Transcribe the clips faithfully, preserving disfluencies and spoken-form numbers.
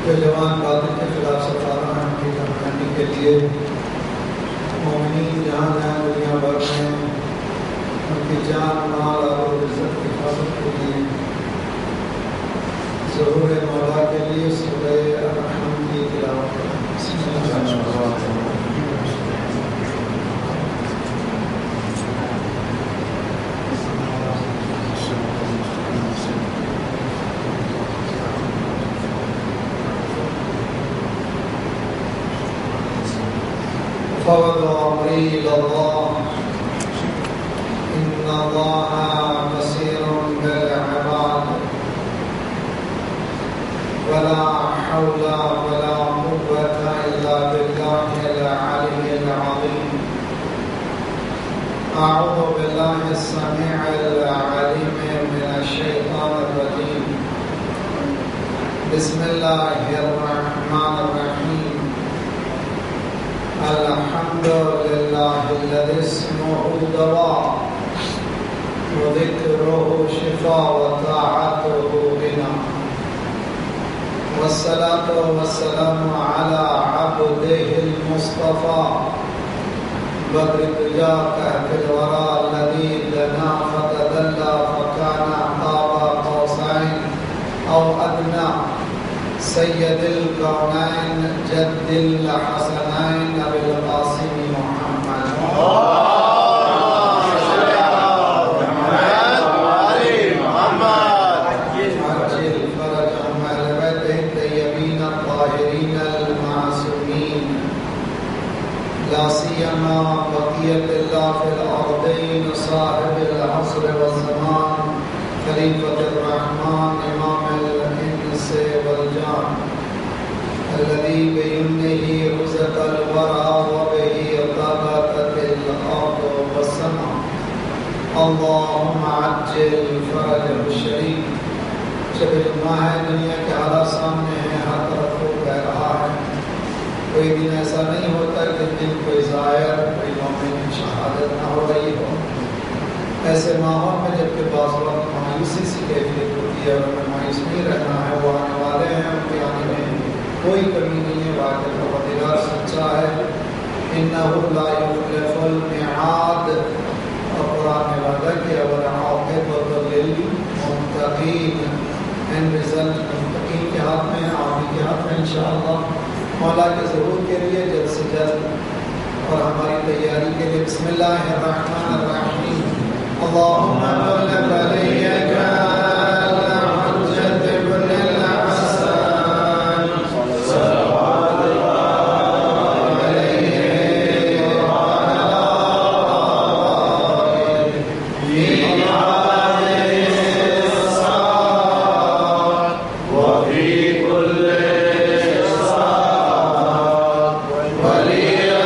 جو جوان باطل کے خلاف سرکارہ ہیں ان کی کامیابی کے لیے مومنین جہاں جہاں دنیا بھر میں ان کی جان مال اور عزت کی حفاظت کے لیے ظہور مولا کے لیے سورہ الرحمن کی تلاوت کریں. فوض امری الى الله ان الله بصير بالعباد ولا حول ولا قوة الا بالله العلي العظيم. اعوذ بالله السميع العليم من الشيطان الرجيم. بسم الله الرحمن الرحيم. الحمد لله الذي اسمه دواء وذكره شفاء وطاعته غنى. والصلاة والسلام على عبده المصطفى بدر الدجى كهف الورى الذي دنا فتدلى فكان قاب قوسين أو أدنى. سید الکونین جد الحسنین ابی القاسم محمد عجل فرجهم اہل بیتہ الطیبین الطاہرین المعصومین لا سیما بقیت اللہ فی الارضین صاحب العصر والزمان خلیفۃ الرحمن امام الانس والجان الذي بيمنه رزق الورى وبه طاقت الارض والسماء. اللهم عجل فرجه الشريف. جب جمعہ ہے دنیا کے حالات سامنے ہیں، ہر طرف کو بہ رہا ہے. کوئی دن ایسا نہیں ہوتا کہ دن کوئی ظاہر کوئی مومن شہادت نہ ہو رہی ہو. ایسے ماحول میں جب کہ بعض وقت مایوسی سی کیفیت ہوتی ہے اور ہمیں مایوس نہیں رہنا ہے. وہ آنے والے ہیں، ان کے آنے میں کوئی کمی نہیں ہے. واقعہ پروردگار سچا ہے. انہ لا یخلف المیعاد. اور قرآن نے وعدہ کیا والعاقبۃ للمتقین. اینڈ رزلٹ متقین کے ہاتھ میں ہے، عامی کے ہاتھ میں انشاءاللہ. مولا کے ظہور کے لیے جلد سے جلد اور ہماری تیاری کے لیے بسم اللہ الرحمن الرحیم. اللهم بلغ عليك الحجة بن الحسن صلوات الله عليه وعلى آله في هذه الصلاة وفي كل صلاة وليا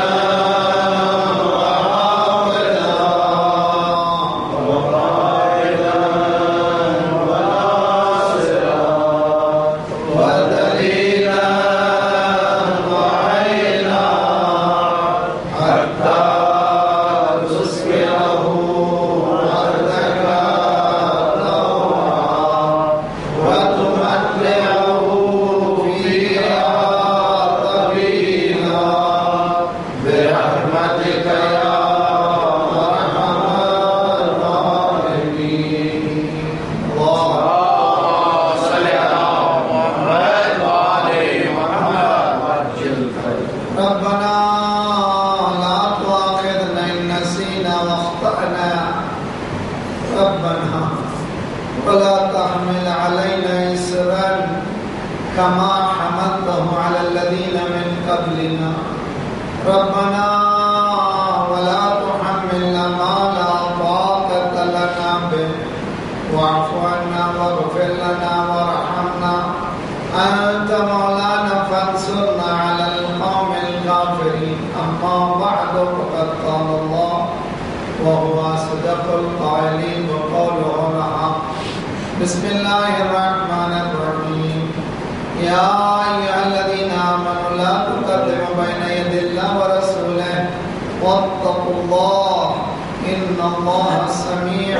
كما حملته على الذين من قبلنا ربنا ولا تحملنا ما لا طاقة لنا به واعف عنا واغفر لنا وارحمنا أنت مولانا فانصرنا على القوم الكافرين. أما بعد فقد قال الله وهو أصدق القائلين وقوله الحق. بسم الله الرحمن الرحيم. يا أيها الذين آمنوا لا تقدموا بين يدي الله ورسوله واتقوا الله إن الله سميع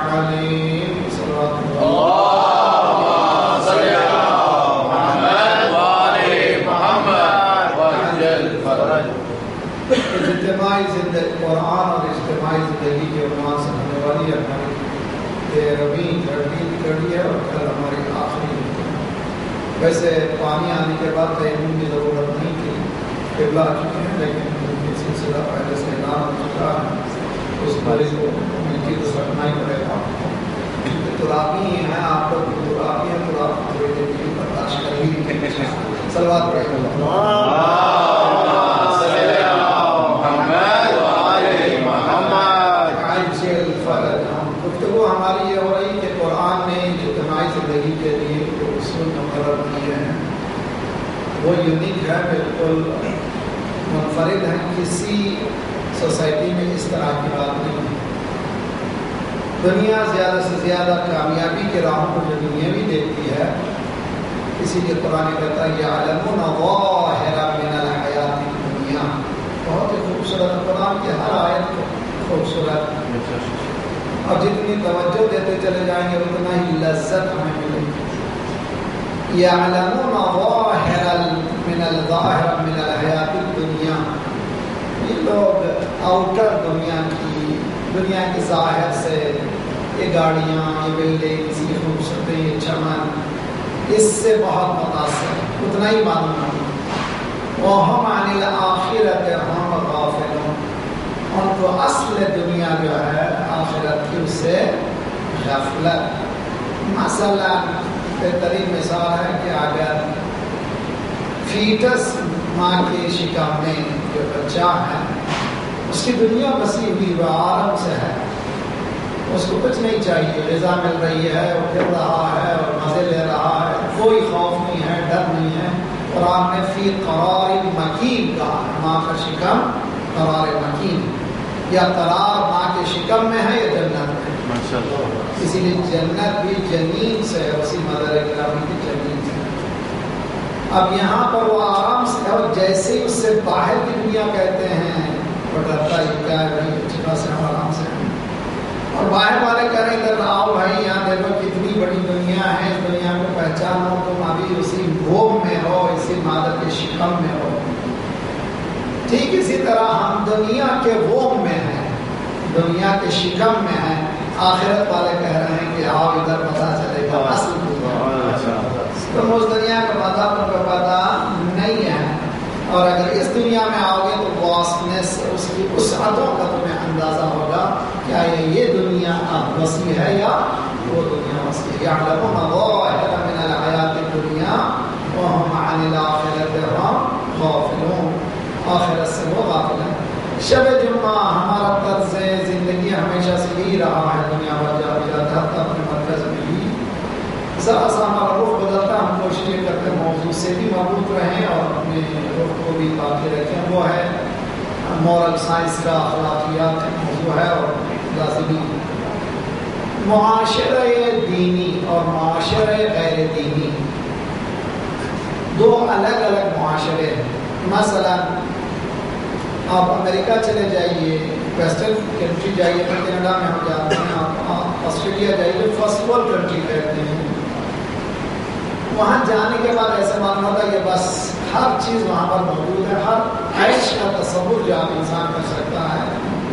عليم. صلى الله عليه وسلم. ویسے پانی آنے کے بعد تیمم کی ضرورت نہیں تھی، قبلہ آ چکے ہیں، لیکن یہ سلسلہ پہلے سے اعلان ہو چکا ہے، اس بارے کو مٹی تو رکھنا ہی پڑے گا. ترابی ہیں آپ کو، ترابی ہیں تو آپ تھوڑی دیر کی برداشت کر ہی صلوات پڑھیں گے. گفتگو ہماری یہ ہو رہی کہ قرآن نے جو اجتماعی زندگی کے لیے جو اصول مقرر کیے ہیں وہ یونیک ہے، بالکل منفرد ہیں، کسی سوسائٹی میں اس طرح کی بات نہیں ہے. دنیا زیادہ سے زیادہ کامیابی کے راہوں کو جو دنیاوی دیکھتی ہے، اسی لیے قرآن کہتا ہے یعلمون ظاہرا من الحیات الدنیا. بہت ہی خوبصورت قرآن کی ہر آیت خوبصورت، اور جتنی توجہ دیتے چلے جائیں گے اتنا ہی لذت ہمیں ملے گی. یعلمون ظاہرا من الظاہر من الحیات الدنیا. یہ لوگ آؤٹر دنیا کی دنیا کی ظاہر سے، یہ گاڑیاں، یہ بلڈنگز، یہ خوبصورتی، یہ چمن، اس سے بہت متاثر، اتنا ہی معلوم ہے. وَهُمْ عَنِ الْآخِرَةِ هُمْ غَافِلُونَ. ان کو اصل دنیا جو ہے آخرت کی، اس سے غفلت. مثلا بہترین مثال ہے کہ اگر فیٹس ماں کے شکم میں جو بچہ ہے، اس کی دنیا بسی ہوئی وہ آرام سے ہے، اس کو کچھ نہیں چاہیے، غذا مل رہی ہے، وہ پھر رہا ہے اور مزے لے رہا ہے، کوئی خوف نہیں ہے، ڈر نہیں ہے. قرآن نے فی قرار مکین کہا، ماں کا شکم قرار مکین، یا قرار ماں کے شکم میں ہے یا جنت میں. اسی لیے جنت بھی جنین سے ہے، اسی مدر گرامی کی جنین سے. اب یہاں پر وہ آرام سے، اور جیسے ہی اس سے باہر کی دنیا کہتے ہیں وہ ڈرتا ہے، کیا ہے بھائی اچھا سے ہم آرام سے ہیں. اور باہر والے کہہ رہے ہیں ادھر آؤ بھائی، یہاں دیکھو کتنی بڑی دنیا ہے، اس دنیا کو پہچانو، تم ابھی اسی بھوگ میں ہو، اسی مادر کے شکم میں ہو. ٹھیک اسی طرح ہم دنیا کے ووم میں ہیں، دنیا کے شکم میں ہیں. آخرت والے کہہ رہے ہیں کہ آؤ ادھر پتہ چلے گا اصل دنیا. تم اس دنیا کا پتہ تم کو پتہ نہیں ہے، اور اگر اس دنیا میں آؤ گے تو واسطنس، اس کی وسعتوں کا تمہیں اندازہ ہوگا کیا یہ دنیا اب وسیع ہے یا وہ دنیا وسیع ہے. یعلمون ظاہرا من الحیات الدنیا وهم عن الآخرة هم غافلون. آخرت سے وہ غافل ہے. شب جمعہ ہمارا طرز زندگی ہمیشہ سے یہی رہا ہے، دنیا بھر جا بھی جاتا ہے اپنے مرکز میں ہی. ذرا سا ہمارا رخ بدلتا، ہم کوشش یہ کرتے ہیں موضوع سے بھی مربوط رہیں اور اپنے رخ کو بھی باقی رکھیں. وہ ہے مورل سائنس کا، اخلاقیات کا موضوع ہے، اور لازمی معاشرہ دینی اور معاشرہ غیر دینی دو الگ الگ معاشرے ہیں. مثلا آپ امریکہ چلے جائیے، ویسٹرن کنٹری جائیے، کینیڈا میں ہم جاتے ہیں، آپ آسٹریلیا جائیے، فرسٹ ورلڈ کنٹری کہتے ہیں. وہاں جانے کے بعد ایسا معلوم ہوتا ہے کہ بس ہر چیز وہاں پر موجود ہے، ہر عیش کا تصور جو آپ انسان کر سکتا ہے.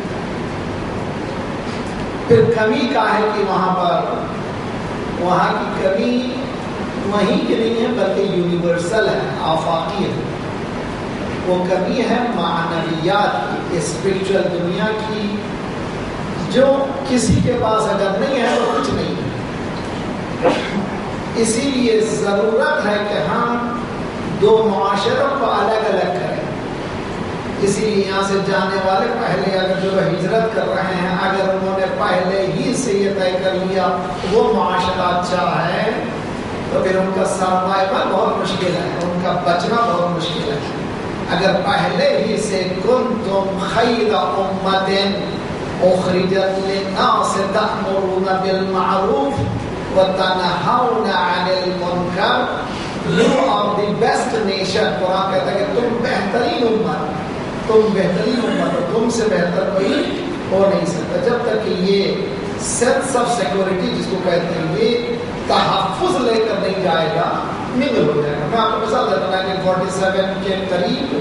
پھر کمی کا ہے کہ وہاں پر وہاں کی کمی وہیں کی نہیں ہے بلکہ یونیورسل ہے، آفاقی ہے. وہ کمی ہے معنویات کی، اسپرچل دنیا کی، جو کسی کے پاس اگر نہیں ہے تو کچھ نہیں ہے. اسی لیے ضرورت ہے کہ ہم دو معاشروں کو الگ الگ کریں. اسی لیے یہاں سے جانے والے پہلے اگر جو ہجرت کر رہے ہیں، اگر انہوں نے پہلے ہی سے یہ طے کر لیا وہ معاشرہ اچھا ہے تو پھر ان کا سروائیول بہت مشکل ہے، ان کا بچنا بہت مشکل ہے. اگر پہلے ہی سے کنتم خیر امت اخرجت للناس تأمرون بالمعروف وتنہون عن المنکر، you are the best nation. قرآن کہتا ہے کہ تم بہترین امت، تم بہترین امت ہو، تم سے بہتر کوئی ہو نہیں سکتا. جب تک کہ یہ سینس آف سیکورٹی جس کو کہتے ہیں یہ تحفظ لے کر نہیں جائے گا، نگل ہو جائے گا. میں آپ کو مثال دیتا ہوں، نائنٹین فورٹی سیون کے قریب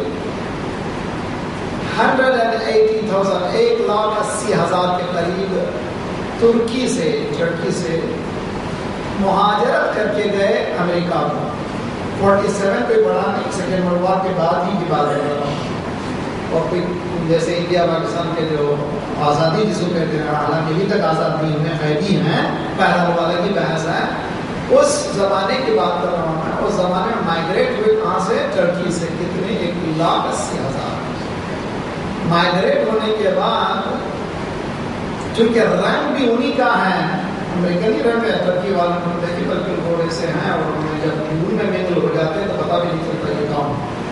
ہنڈریڈ اینڈ ایٹی تھاؤزینڈ ایک لاکھ اسی ہزار کے قریب ترکی سے ٹرکی سے مہاجرت کر کے گئے امریکہ کو. فورٹی سیون پہ پڑھا نہیں، سیکنڈ ورلڈ وار کے بعد ہی کی بات کر رہا ہوں. اور پھر جیسے انڈیا پاکستان کے جو آزادی جس کو کہتے ہیں، حالانکہ ابھی تک آزاد نہیں ہوئے، قیدی ہیں، پہلا والے کی بحث ہے. اس زمانے کی بات کر رہا ہوں میں. اس زمانے میں مائگریٹ ہوئے کہاں سے؟ ٹرکی سے. کتنے؟ ایک لاکھ اسی ہزار. مائگریٹ ہونے کے بعد چونکہ رنگ بھی انہی کا ہے، امریکنی رنگ ہے، ٹرکی والوں نے دیکھی بالکل گھوڑے سے ہیں، اور جب دور میں منگل ہو جاتے ہیں تو پتہ بھی نہیں چلتا یہ کون.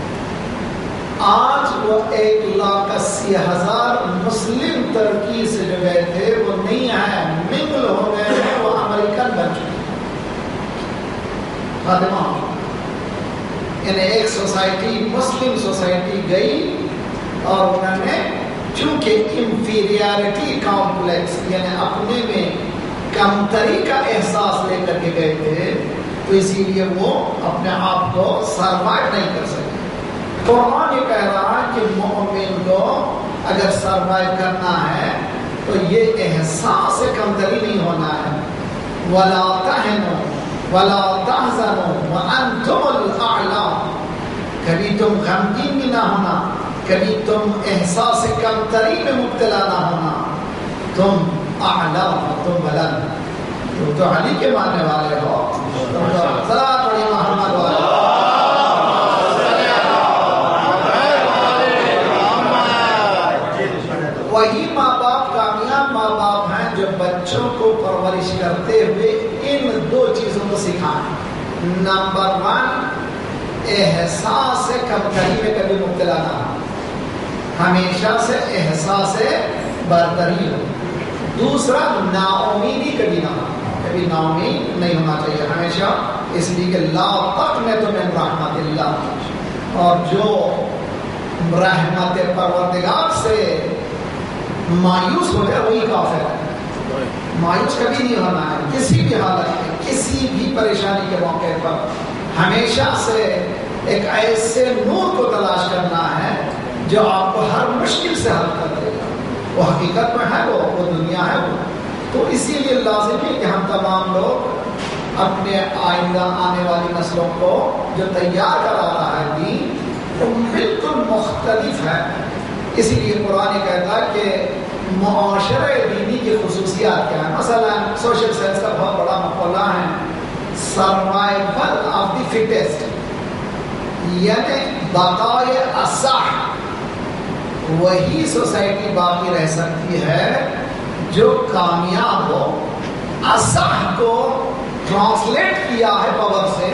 آج وہ ایک لاکھ اسی ہزار مسلم ترکی سے جو گئے تھے وہ نہیں ہے، منگل ہو گئے ہیں، وہ امریکن بن چکے خاتمہ. یعنی ایک سوسائٹی مسلم سوسائٹی گئی اور انہوں نے چونکہ انفیریارٹی کمپلیکس یعنی اپنے میں کمتری کا احساس لے کر کے گئے تھے، تو اسی لیے وہ اپنے آپ کو سروائیو نہیں کر سکے. قرآن یہ کہہ رہا ہے کہ مومن کو اگر سروائیو کرنا ہے تو یہ احساس کمتری نہیں ہونا ہے. وَلَا تَهِنُوا وَلَا تَحْزَنُوا وَأَنْتُمُ الْأَعْلَوْنَ. کبھی تم غمگین بھی نہ ہونا، کبھی تم احساس کمتری میں مبتلا نہ ہونا. تم اعلیٰ ہو، تم بلند. تم تو علی کے ماننے والے ہو. تم تو صلاۃ پڑھی محمد والے. وہی ماں باپ کامیاب ماں باپ ہیں جو بچوں کو پرورش کرتے ہوئے ان دو چیزوں کو سکھائیں. نمبر ون، احساس کمتری میں کبھی مبتلا نہ ہو، ہمیشہ سے احساس برتری ہو. دوسرا، نا امیدی کبھی نہ ہو، کبھی نا امید نہیں ہونا چاہیے ہمیشہ، اس لیے کہ لا تقنط من رحمت اللہ، اور جو رحمت پروردگار سے مایوس ہو جائے وہی کافر ہے. مایوس کبھی نہیں ہونا ہے کسی بھی حالت میں، کسی بھی پریشانی کے موقع پر. ہمیشہ سے ایک ایسے نور کو تلاش کرنا ہے جو آپ کو ہر مشکل سے حل کر دے گا. وہ حقیقت میں ہے، وہ وہ دنیا ہے وہ. تو اسی لیے لازم ہے کہ ہم تمام لوگ اپنے آئندہ آنے والی نسلوں کو جو تیار کرا رہا ہے دین، وہ بالکل مختلف ہے. اسی لیے قرآن کہتا ہے کہ معاشرہ دینی کی خصوصیات کیا ہیں. مثلا سوشل سائنس کا بہت بڑا مقولہ ہے سروائیول آف دی فٹیسٹ، یعنی بقائے اصح. وہی سوسائٹی باقی رہ سکتی ہے جو کامیاب ہو. اصح کو ٹرانسلیٹ کیا ہے پاور سے،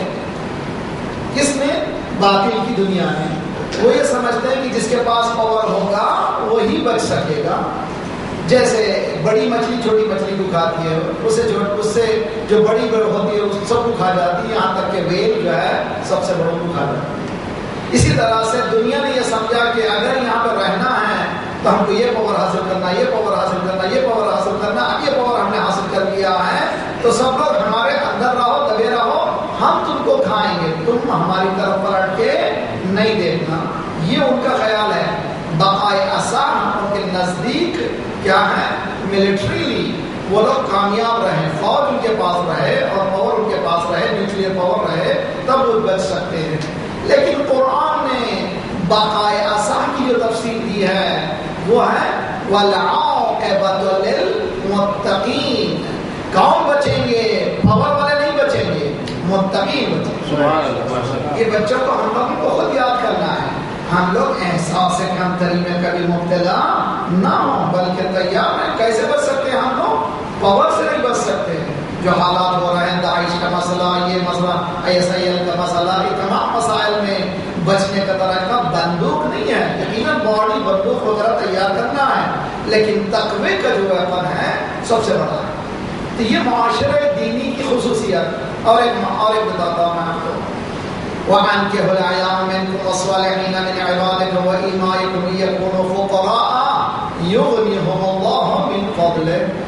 کس نے؟ باطل کی دنیا میں. وہ یہ سمجھتے ہیں کہ جس کے پاس پاور ہوگا وہی بچ سکے گا. جیسے بڑی مچھلی چھوٹی مچھلی کو کھاتی ہے، اسے جو اس سے جو بڑی بڑی ہوتی ہے اس سب کو کھا جاتی ہے، یہاں تک کہ ویل جو ہے سب سے بڑوں کو کھا جاتی ہے. اسی طرح سے دنیا نے یہ سمجھا کہ اگر یہاں پر رہنا ہے تو ہم کو یہ پاور حاصل کرنا، یہ پاور حاصل کرنا، یہ پاور حاصل کرنا. اب یہ پاور ہم نے حاصل کر لیا ہے تو سب لوگ ہمارے اندر رہو، دبے رہو، ہم تم کو کھائیں گے، تم ہماری طرف پلٹ کے نہیں دیکھنا. یہ ان کا خیال ہے. بقائے اصح ان کے نزدیک کیا ہے؟ ملٹریلی وہ لوگ کامیاب رہیں، فوج ان کے پاس رہے اور پاور ان کے پاس رہے، نیوکلیئر پاور رہے، تب وہ بچ سکتے ہیں. لیکن قرآن نے بقائے اصح کی جو تفسیر دی ہے وہ ہے وَالْعَاقِبَةُ لِلْمُتَّقِينَ. کون بچیں گے؟ پاور والے نہیں بچیں گے، متقین بچیں گے. یہ بچوں کو ہم لوگ کو خود یاد کرنا ہے. ہم لوگ احساس کمتری میں کبھی مبتلا نہ ہوں بلکہ تیار ہیں. کیسے بچ سکتے ہیں ہم لوگ؟ پاور سے نہیں بچ سکتے. جو حالات ہو رہے ہیں، داعش کا مسئلہ، یہ مسئلہ، ایس آئی ایل کا مسئلہ، یہ تمام مسائل میں بچنے کا طرح کا بندوق نہیں ہے. یقیناً باڈی بندوق وغیرہ تیار کرنا ہے، لیکن تقوی کا جو ویپن ہے سب سے بڑا ہے. تو یہ معاشرے دینی کی خصوصیت. اور ایک اور ایک بتاتا ہوں میں آپ کو. وَأَنكِحُوا الْأَيَامَ مِنكُمْ وَالصَّالِحِينَ مِنْ عِبَادِكُمْ وَإِمَائِكُمْ إِنْ يَكُونُوا فُقَرَاءَ يُغْنِهُمُ اللَّهُ مِنْ فَضْلِهِ.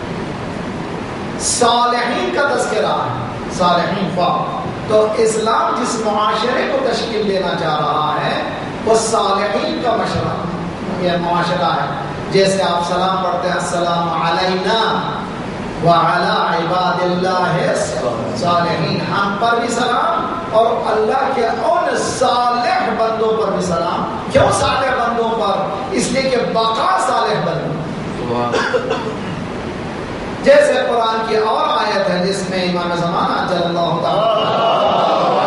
صالحین کا تذکرہ ہے، صالحین فا. تو اسلام جس معاشرے کو تشکیل دینا چاہ رہا ہے وہ صالحین کا مشورہ یہ معاشرہ ہے. جیسے آپ سلام پڑھتے ہیں السلام علینا، وعلی عباد اللہ صالحین، ہم پر بھی سلام اور اللہ کے ان صالح بندوں پر بھی سلام۔ کیوں صالح بندوں پر؟ اس لیے کہ بقا صالح بندوں، جیسے قرآن کی اور آیت ہے جس میں امام زمانہ جل اللہ تعالی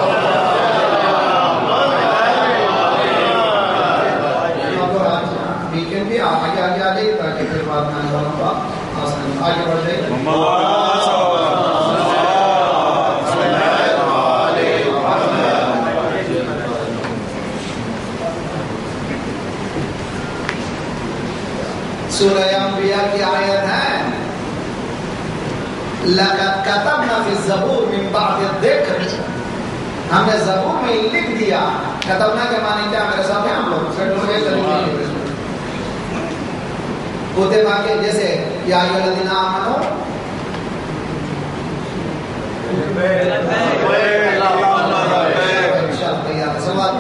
ویکینڈ بھی آگے آگے آ جائے تاکہ پھر بعد میں آنے والوں کا آسان آگے بڑھ جائے۔ سورہ انبیاء کی آیت ہے لَقَدْ كَتَبْنَا فِي الزَّبُورِ مِن بَعْدِ الذِّكْرِ، ہم نے زبور میں لکھ دیا۔ کتبنا کے معنی کیا؟ میرے ساتھ ہیں ہم لوگ سیٹ ہو گئے۔ کتبہ کے جیسے یا ایھا الذین آمنوا سوال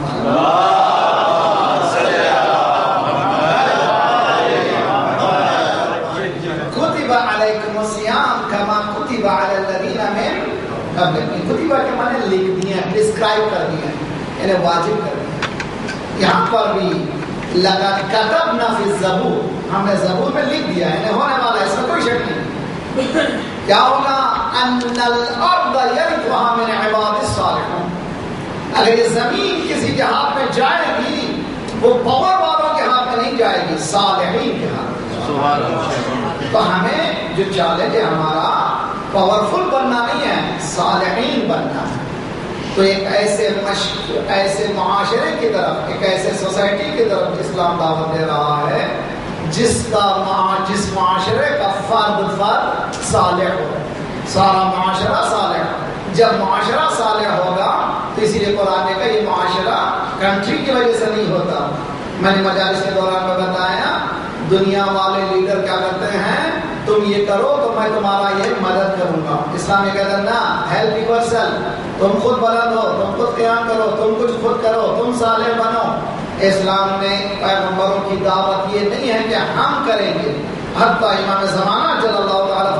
کتب علیکم الصیام کما کتب علی الذین من قبلکم۔ کتبہ کے معنی لکھ دیے، ڈسکرائب کر دیے، یعنی واجب کر دیے۔ یہاں پر بھی لقد کتبنا فی الزبور، ہم نے زبور میں لکھ دیا، یعنی ہونے والا ہے، اس میں کوئی شک نہیں۔ کیا ہوگا؟ ان الارض یرثها من عباد الصالحون، اگر یہ زمین کسی کے ہاتھ میں جائے گی وہ پاور والوں کے ہاتھ میں نہیں جائے گی، صالحین کے ہاتھ میں۔ سبحان اللہ۔ تو ہمیں جو چیلنج ہے ہمارا پاورفل بننا نہیں ہے، صالحین بننا ہے۔ تو ایک ایسے مش... ایسے معاشرے کی طرف، ایک ایسے سوسائٹی کی طرف اسلام دعوت دے رہا ہے جس کا مع... جس معاشرے کا فرد فرد صالح ہو، سارا معاشرہ صالح ہو۔ جب معاشرہ صالح ہوگا تو اسی لیے قرآن نے کہا یہ معاشرہ کنٹری کی وجہ سے نہیں ہوتا۔ میں نے مجالس کے دوران میں بتایا دنیا والے لیڈر کیا کرتے ہیں، تم یہ کرو تو میں تمہارا یہ مدد کروں گا۔ اسلام یہ کہتا ہے نا، ہیلپ یور سیلف، تم خود بلند ہو، تم خود قیام کرو، تم کچھ خود کرو، تم صالح بنو۔ اسلام نے پیغمبروں کی دعوت یہ نہیں ہے کہ ہم کریں گے، حتیٰ امام زمانہ جل اللہ تعالیٰ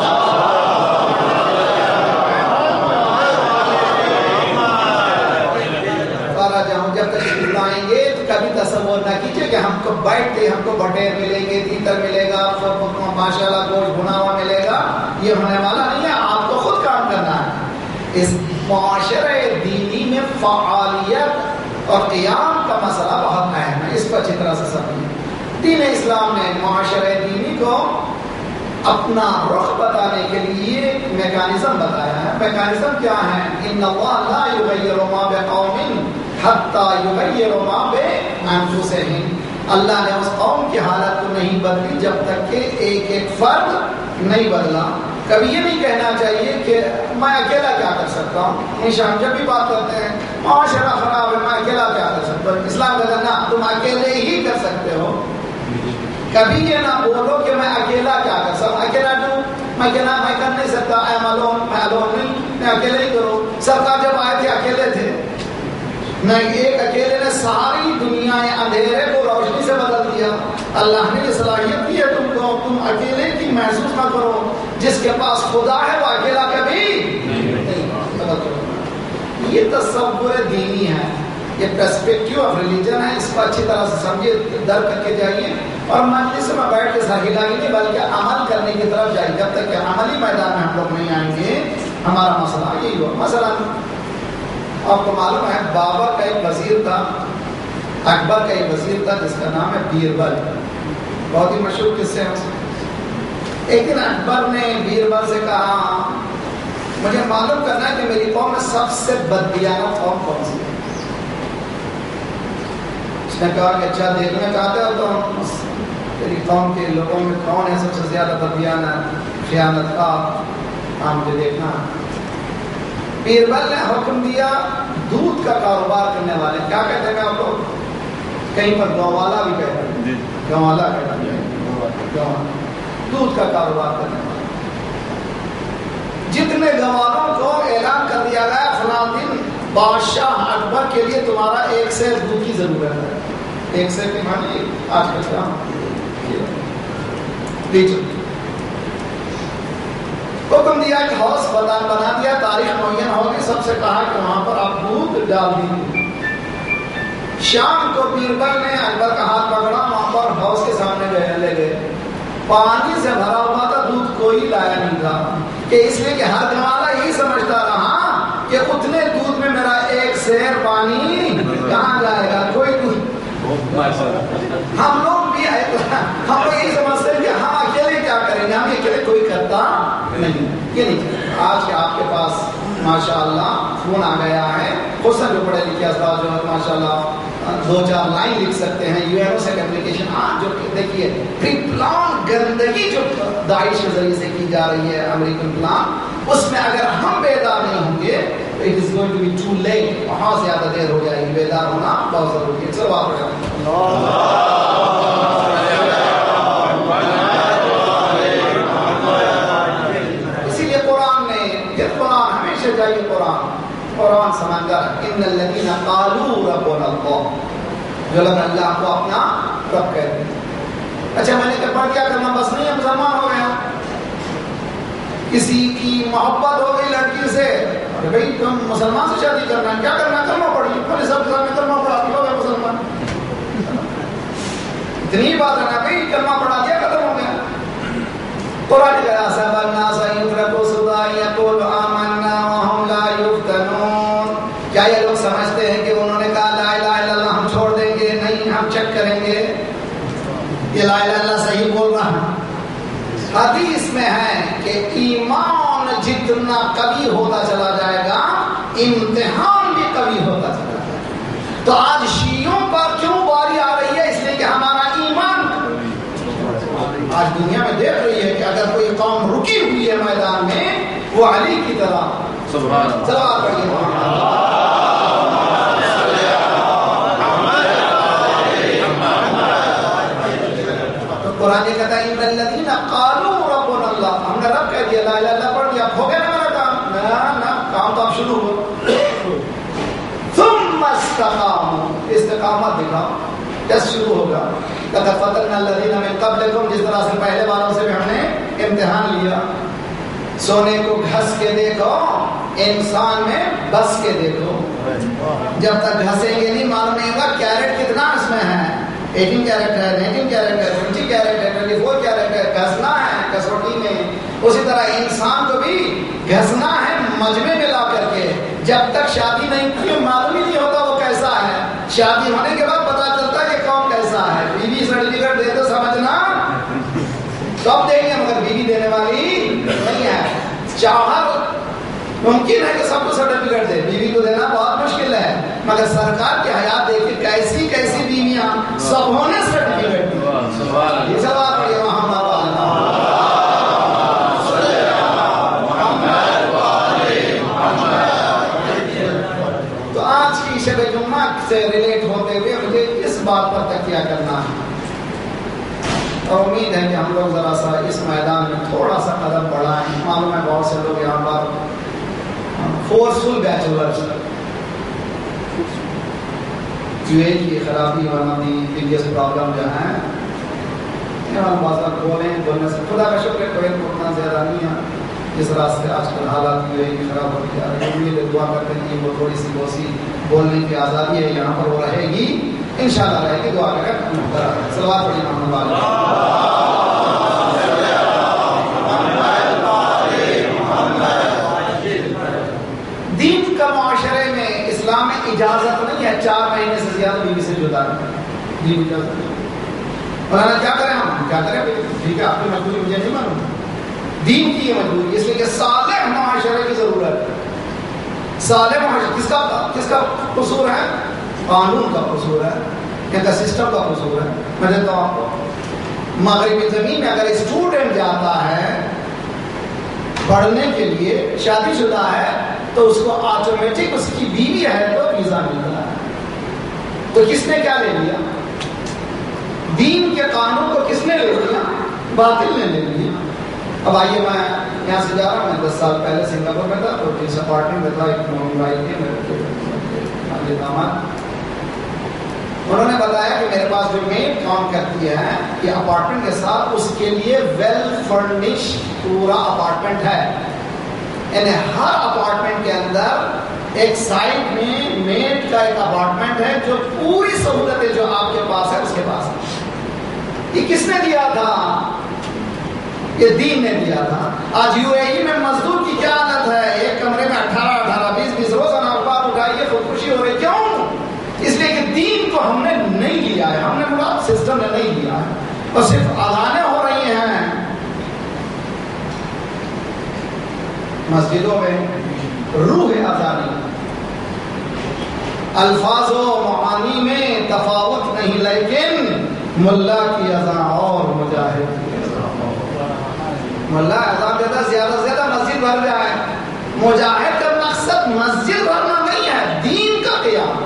جب تشریف لائیں گے تو کبھی تصور نہ کیجیے کہ ہم کو بیٹھتے ہم کو بٹیر ملیں گے، تیتر ملے گا، ماشاء اللہ گوشت بھنا ہوا ملے گا، یہ ہونے والا نہیں ہے۔ آپ کو خود کام کرنا ہے۔ اس معاشرے دینی میں فعالیت اور قیام کا مسئلہ بہت اہم ہے، اس کو اچھی طرح سے سمجھیں۔ دین اسلام نے معاشرے دینی کو اپنا رخ بتانے کے لیے میکانزم بتایا ہے۔ میکانزم کیا ہے؟ ان اللہ لا یغیر ما بقوم حتی یغیر ما بانفسہم، اللہ نے اس قوم کی حالت کو نہیں بدلی جب تک کہ ایک ایک فرد نہیں بدلا۔ کبھی یہ نہیں کہنا چاہیے کہ میں اکیلا کیا کر سکتا ہوں۔ ہمیشہ ہم جب بھی بات کرتے ہیں معاشرہ خراب ہے، میں اکیلا کیا کر سکتا ہوں، اسلام کہتا ہے نا، تم اکیلے ہی کر سکتے ہو۔ کبھی یہ نہ بولو کہ میں اکیلا کیا کر سکتا ہوں، اکیلا ڈوں میں کہنا میں کر نہیں سکتا، اے ملون میں الون نہیں، میں اکیلے ہی کروں۔ سرکار جب آئے تھے اکیلے تھے نہیں، ایک اکیلے نے ساری دنیا اندھیرے کو روشنی سے بدل دیا۔ اللہ نے یہ صلاحیت دی ہے تم کو، تم اکیلے کی محسوس نہ کرو۔ جس کے پاس خدا ہے وہ اکیلا کبھی نہیں۔ یہ تصور دینی ہے، یہ پرسپیکٹیو آف ریلیجن ہے، اس کو اچھی طرح سے سمجھے، درک کر کے جائیے اور مجلس میں بیٹھ کے ساحلہ ہی نہیں بلکہ عمل کرنے کی طرف جائیے۔ جب تک کہ عملی میدان میں ہم لوگ نہیں آئیں گے ہمارا مسئلہ یہی ہوا۔ مثلا آپ کو معلوم ہے بابر کا ایک وزیر تھا، اکبر کا ایک وزیر تھا جس کا نام ہے بیربل، بہت ہی مشہور قصے ہیں۔ ایک دن اکبر نے بیربل سے کہا مجھے معلوم کرنا ہے کہ میری قوم میں سب سے بددیانت قوم کون سی ہے۔ اس نے کہا کہ اچھا دیکھنا چاہتے ہو تو تیری قوم کے لوگوں میں کون ہے سب سے زیادہ بددیانت، خیانت کار، آپ مجھے دیکھنا۔ بیربل نے حکم دیا دودھ کا کاروبار کرنے والے، کیا کہتے ہیں آپ لوگ، کہیں پر گوالا بھی کہتے ہیں، گوالا کہتے ہیں، دودھ کا کاروبار کرنے والے، جتنے گوالوں کو اعلان کر دیا گیا فلاں دن بادشاہ اکبر کے لیے تمہارا ایک سیر دودھ کی ضرورت ہے۔ ایک سیر کی مانی آج کل کیا لیٹر، حکم دیا کہ حوض بنا بنا دیا، تاریخ معین ہو گئی، سب سے کہا کہ وہاں پر آپ دودھ ڈال دیجیے۔ شام کو بیربل نے اکبر کا ہاتھ پکڑا، وہاں پر حوض کے سامنے گئے لے گئے، پانی سے بھرا ہوا تھا، دودھ کوئی لایا نہیں تھا، کہ اس لیے کہ ہر گھروالا یہی سمجھتا رہا کہ اتنے دودھ میں میرا ایک سیر پانی کہاں جائے گا، کوئی دودھ۔ ہم لوگ بھی ہم لوگ یہی سمجھتے ہیں کہ ہم اکیلے کیا کریں گے، ہم اکیلے کوئی کرتا نہیں، یہ نہیں۔ آج کے آپ کے پاس ماشاء اللہ فون آ گیا ہے، خصوصاً جو پڑھے لکھے اسباب جو ہے ماشاء اللہ دو چار لائن لکھ سکتے ہیں، یو این او سے اپلیکیشن آج جو دیکھیے پری پلان گندگی جو داعش کے ذریعے سے کی جا رہی ہے، امریکن پلان، اس میں اگر ہم بیدار نہیں ہوں گے تو it is going to be too late, بہت زیادہ دیر ہو جائے گی، بیدار ہونا بہت ضروری ہے۔ چلو آپ اسی لیے قرآن نے یہ قرآن ہمیشہ چاہیے، قرآن قرآن سمندر ان الذین قالوا ربنا اللہ، جو لوگ اللہ کو اپنا رب کہتے ہیں۔ اچھا میں نے کہ پڑھ کیا کرنا بس نہیں ہے، مسلمان ہو گیا، کسی کی محبت ہو گئی لڑکی سے، ارے بھائی تم مسلمان سے شادی کرنا ہے، کیا کرنا، کلمہ پڑھیے، پولیس سب سامنے کلمہ پڑھا دیا، ہو گیا مسلمان۔ اتنی بات ہے نا بھائی، کلمہ پڑھا دیا ختم ہو گیا۔ قرآن کہا حسب الناس ان یترکوا سدى یقولوا آمنا وهم لا یفتنون، کیا یہ لوگ سمجھتے ہیں کہ انہوں نے کہا لا الہ الا اللہ ہم چھوڑ دیں گے؟ نہیں، ہم چیک کریں گے یہ لا الہ الا اللہ صحیح بول رہا ہے۔ حدیث میں ہے کہ ایمان جتنا قوی ہوتا چلا جائے گا امتحان بھی قوی ہوتا چلا جائے گا۔ تو آج شیعوں پر کیوں باری آ رہی ہے؟ اس لیے کہ ہمارا ایمان آج دنیا میں دیکھ رہی ہے کہ اگر کوئی قوم رکی ہوئی ہے میدان میں، وہ علی کی طرح سوال پڑھیے تو قرآن کہتا ہے ان الذین قالوا ربنا اللہ، ہم نے رب کہہ دیا، لا الہ الا اللہ پڑھ دیا، ہو گیا نا میرا کام؟ نہ نہ، کام تو اب شروع ہو۔ ثم استقاموا، استقامت دکھاؤ، ٹیسٹ شروع ہوگا۔ لقد فتنا الذین من قبلکم، جس طرح سے پہلے والوں سے بھی ہم نے امتحان لیا۔ سونے کو گھس کے دیکھو، انسان میں بس کے دیکھو، جب تک گھسیں گے نہیں معلوم نہیں ہوگا کیرٹ کتنا اس میں ہے، ایٹین کیرٹ ہے، نائنٹین کیرٹ ہے، ٹوینٹی کیرٹ ہے، ٹوینٹی فور کیرٹ ہے، گھسنا ہے کسوٹی میں۔ اسی طرح انسان کو بھی گھسنا ہے مجمع میں لا کر کے، جب تک شادی نہیں کی معلوم ہی نہیں ہوتا وہ کیسا ہے، شادی ہونے کے بعد پتا چلتا ہے کہ کون کیسا ہے۔ بیوی سرٹیفکیٹ دے تو سمجھنا سب دیں گے مگر بیوی دینے والی نہیں ہے۔ چاہت ممکن ہے کہ سب کو سرٹیفکیٹ دے، بیوی کو دینا بہت مشکل ہے، مگر سرکار کی حیات دیکھیں کیسی کیسی بیویاں، سب نے سرٹیفکیٹ دی۔ یہ سوال پڑھیے محمد تو آج کی شب جمعہ سے ریلیٹ ہوتے ہوئے مجھے اس بات پر تکیہ کرنا ہے، اور امید ہے کہ ہم لوگ ذرا سا اس میدان میں تھوڑا سا قدم بڑھائیں۔ معلوم ہے بہت سے لوگ یہاں پر فورسفل بیچلرز، جوئے کی خرابی ورنہ دی بگیسٹ پرابلم جو ہیں، بازار بولیں بولنے سے خدا کا شکر ہے کوئی اتنا زیادہ نہیں ہے، جس راستے آج کل حالات کی ہوئی خراب ہوتی جا رہی ہے۔ امید ہے دعا کرتے ہیں کہ وہ تھوڑی سی بوسی بولنے کی آزادی ہے یہاں پر وہ رہے گی، انشاءاللہ رہے گی، دعا کر کے صلوات پڑھیے محمد علیہ۔ دین کا معاشرے میں اسلام میں اجازت نہیں ہے چار مہینے سے زیادہ بیوی سے جدا کرنا، دین اجازت نہیں۔ مولانا کیا کریں ہم کیا کریں؟ ٹھیک ہے آپ کی مجبوری مجھے نہیں معلوم، دین کی یہ مجبوری، اس لیے کہ صالح معاشرے کی ضرورت ہے۔ صالح معاشرے کس کا کس کا قصور ہے؟ قانون کا قصور ہے یا کا سسٹم کا قصور ہے؟ میں دیتا ہوں آپ کو، مغربی زمین میں اگر اسٹوڈنٹ جاتا ہے پڑھنے کے لیے، شادی شدہ ہے، تو اس کو آٹومیٹک اس کی بیوی ہے تو ویزا ملتا ہے۔ تو کس نے کیا لے لیا؟ دین کے قانون کو کس نے لے لیا؟ باطل نے لے لیا۔ اب آئیے میں یہاں سے جا رہا ہوں، میں دس سال پہلے سنگاپور میں تھا، تو اس اپارٹمنٹ میں تھا، ایک نوم بھائی تھے میرے داماد، انہوں نے بتایا کہ میرے پاس جو میڈ کام کرتی ہے یہ اپارٹمنٹ کے ساتھ اس کے لیے ویل فرنش پورا اپارٹمنٹ ہے، یعنی ہر اپارٹمنٹ کے اندر ایک سائڈ میں میڈ کا ایک اپارٹمنٹ ہے جو پوری سہولتیں جو آپ کے پاس ہے اس کے پاس ہے۔ یہ کس نے دیا تھا؟ یہ دین نے دیا تھا۔ آج یو اے ای میں مزدور کی کیا عادت ہے؟ ایک کمرے میں اٹھارہ اٹھارہ بیس بیس روزانہ اوقات اٹھائیے، خودکشی ہو رہی، کیوں؟ اس لیے کہ دین کو ہم نے نہیں لیا ہے، ہم نے مراد سسٹم نے نہیں لیا ہے، اور صرف اذانیں ہو رہی ہیں مسجدوں میں، روح اذانی، الفاظ و معانی میں تفاوت نہیں، لیکن ملا کی اذان اور مجاہد کی اذان، ملا اذان دیتا زیادہ سے زیادہ مسجد بھر جائے، مجاہد کا مقصد مسجد بھرنا نہیں ہے، دین کا قیام،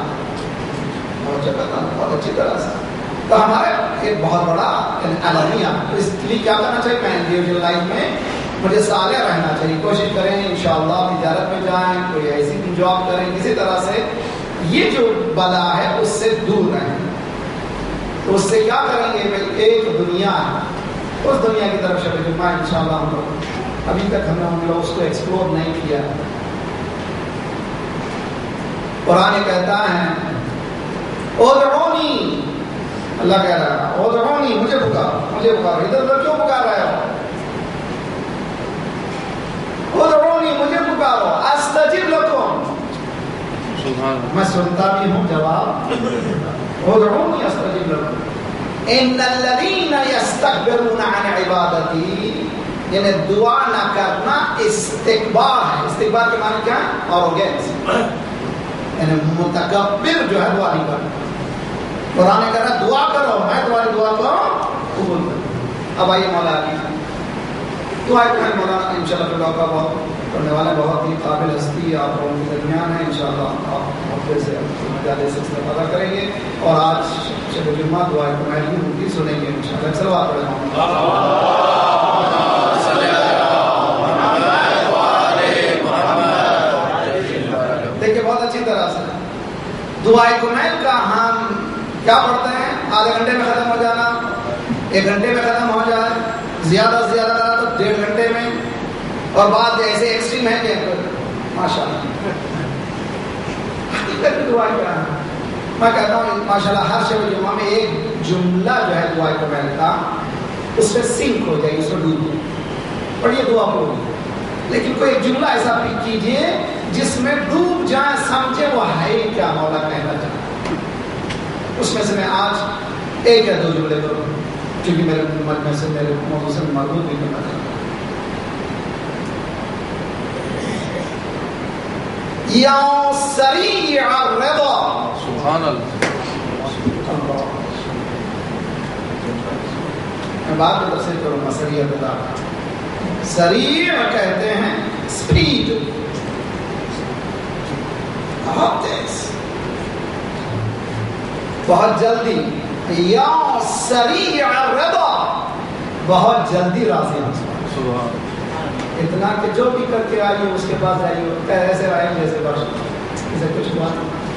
بہت اچھی طرح سے۔ تو ہمارے ایک بہت بڑا اعلامیہ، اس لیے کیا کرنا چاہیے؟ میں انڈیویجول لائف میں مجھے صالح رہنا چاہیے، کوشش کریں انشاءاللہ تجارت میں جائیں، کوئی ایسی جاب کریں، کسی طرح سے یہ جو بلا ہے اس سے دور رہیں۔ تو اس سے کیا کریں گے؟ ایک دنیا ہے، اس دنیا کی طرف شکل جمعہ انشاءاللہ ہم لوگ ابھی تک ہم نے ہم لوگ اس کو ایکسپلور نہیں کیا۔ قرآن کہتا ہے ادعونی، اللہ کہہ رہا ہے ادعونی، مجھے پکارو، مجھے پکارو، ادھر ادھر کیوں پکار رہے ہو؟ ادعونی، مجھے پکارو، استجب لکم، میں سنتا بھی ہوں جواب، ادعونی استجب لکم، ان الذین یستکبرون عن عبادتی، یعنی دعا نہ کرنا استکبار ہے۔ استکبار کے معنی کیا ہے؟ آروگینس، یعنی متکبر جو ہے دعا نہیں کرنا۔ قرآن کہہ رہا ہے دعا کرو، میں تمہاری دعا کو قبول کروں۔ اب آئیے مولا کی دعا کریں۔ مولانا انشاءاللہ پھر کا بہت پڑھنے والے بہت ہی قابل ہستی آپ لوگوں کے درمیان ہے، انشاءاللہ آپ ہفتے سے مجالس سے استفادہ کریں گے، اور آج شب جمعہ دعا کمیل کی ان کی سنیں گے انشاءاللہ۔ صلوات پڑھیں۔ دیکھیں بہت اچھی طرح سے دعائے کمیل کا ہم کیا پڑھتے ہیں؟ آدھے گھنٹے میں ختم ہو جانا، ایک گھنٹے میں ختم ہو جائے، زیادہ سے زیادہ کرا تو ڈیڑھ گھنٹے میں، اور بعد ایسے ایکسٹریم ہے کہ ماشاء اللہ حقیقت کی دعا کیا ہے؟ میں کہتا ہوں ماشاء اللہ ہر شب جمعہ میں ایک جملہ جو ہے دعائے کمیل کا اس سے سنک ہو جائے، اس میں ڈوب جائے، پڑھیے دعا پڑھو، لیکن کوئی ایک جملہ ایسا پک کیجیے جس میں ڈوب جائیں، سمجھے وہ ہے کیا مولا کہنا چاہتا۔ اس میں سے میں آج ایک یا دو جملے کروں کیونکہ میرے من میں سے میرے موضوع سے مربوط بھی کرنا چاہتا ہوں۔ یا سریع الرضا، سبحان اللہ، میں بات میں تفصیل کروں گا۔ سریع الرضا، سریع کہتے ہیں اسپیڈ، بہت تیز، بہت جلدی۔ یا سریع الرضا، بہت جلدی راضی ہو، اتنا کہ جو بھی کر کے آئیے اس کے پاس جائیے، ایسے آئے جیسے بس اسے کچھ ہوا۔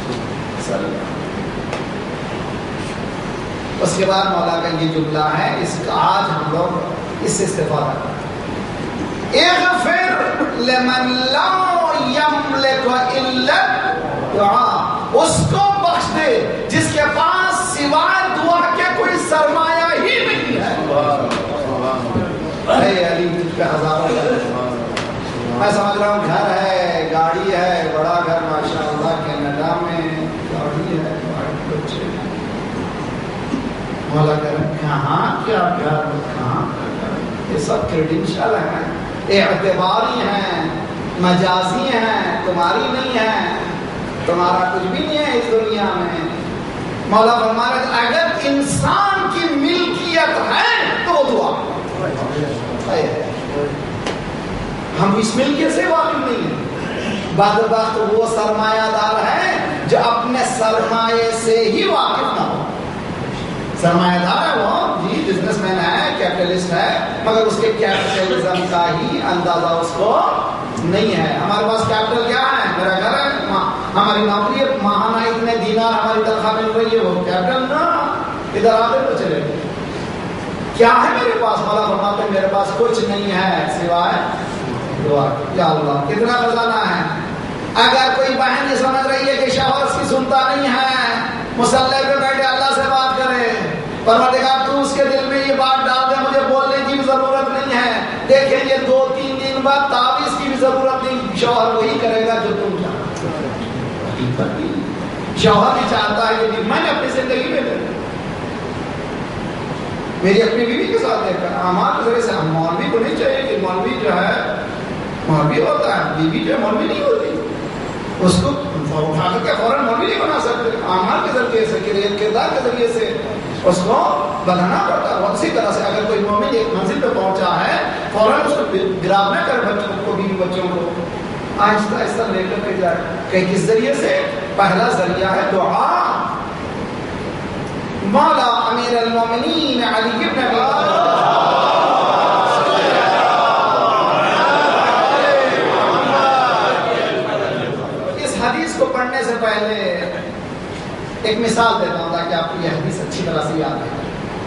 اس کے بعد مولا کا یہ جملہ ہے، اس کا آج ہم لوگ اس سے استفادہ کریں۔ اغفر لمن لا یملک الا الدعاء، اس کو بخش دے جس کے پاس سوائے دعا کے کوئی سرمایہ ہی نہیں ہے۔ اے علی تجھ پہ ہزاروں میں سمجھ رہا ہوں گھر ہے، گاڑی ہے، بڑا گھر ماشاءاللہ، کینیڈا میں گاڑی ہے، بچے مولا کرم کہاں کیا گھر، کہاں یہ سب کریڈینشل ہیں، اعتباری ہیں، مجازی ہیں، تمہاری نہیں ہے، تمہارا کچھ بھی نہیں ہے اس دنیا میں۔ مولا فرما رہے اگر انسان کی ملکیت ہے تو وہ دعا، ہم اس ملکیت سے واقف نہیں ہیں۔ بعض وقت وہ سرمایہ دار ہے جو اپنے سرمایے سے ہی واقف نہ ہو۔ سرمایہ دار ہے وہ، جی بزنس مین ہے، کیپٹلسٹ ہے، مگر اس کے کیپٹلزم کا ہی اندازہ اس کو نہیں ہے۔ ہمارے پاس کیپٹل کیا ہے؟ میرا گھر ہے، ہماری نوکری ہے ماہانہ اتنے دینار ہماری تنخواہ مل رہی ہے، وہ کیپٹن نا ادھر آتے تو چلے گئے. کیا ہے میرے پاس؟ مولا فرماتے ہیں میرے پاس کچھ نہیں ہے سوائے دعا. یا اللہ کتنا خزانہ ہے. اگر کوئی بہن یہ سمجھ رہی ہے کہ شوہر اس کی سنتا نہیں ہے، مصلی پہ بیٹھے اللہ سے بات کرے، پروردگار تو اس کے دل میں یہ بات ڈال دے مجھے بولنے کی بھی ضرورت نہیں ہے. دیکھیں یہ دو تین دن بعد تعویذ کی بھی ضرورت نہیں، شوہر وہی کرے گا جو تم چاہتے. شوہر بھی چاہتا ہے کہ میں نے اپنی زندگی میں میری اپنی بیوی کے ساتھ دیکھا اعمال کے ذریعے سے. مولوی کو نہیں چاہیے کہ مولوی جو ہے مولوی ہوتا ہے، بیوی جو ہے مولوی نہیں ہوتی، اس کو اٹھا کر کے فوراً مولوی نہیں بنا سکتے. اعمال کے ذریعے سے کردار کے ذریعے سے اس کو بنانا پڑتا ہے. اسی طرح سے اگر کوئی مومن ایک منزل پہ پہنچا ہے فوراً اس کو گراب نہ کر بچوں کو، بیوی بچوں کو آہستہ آہستہ لے کر کے جائے. کہ کس ذریعے سے؟ پہلا ذریعہ ہے دعا. مولا امیر المومنین علی بن ابی طالب. اس حدیث کو پڑھنے سے پہلے ایک مثال دیتا ہوں تاکہ آپ کو یہ حدیث اچھی طرح سے یاد ہے.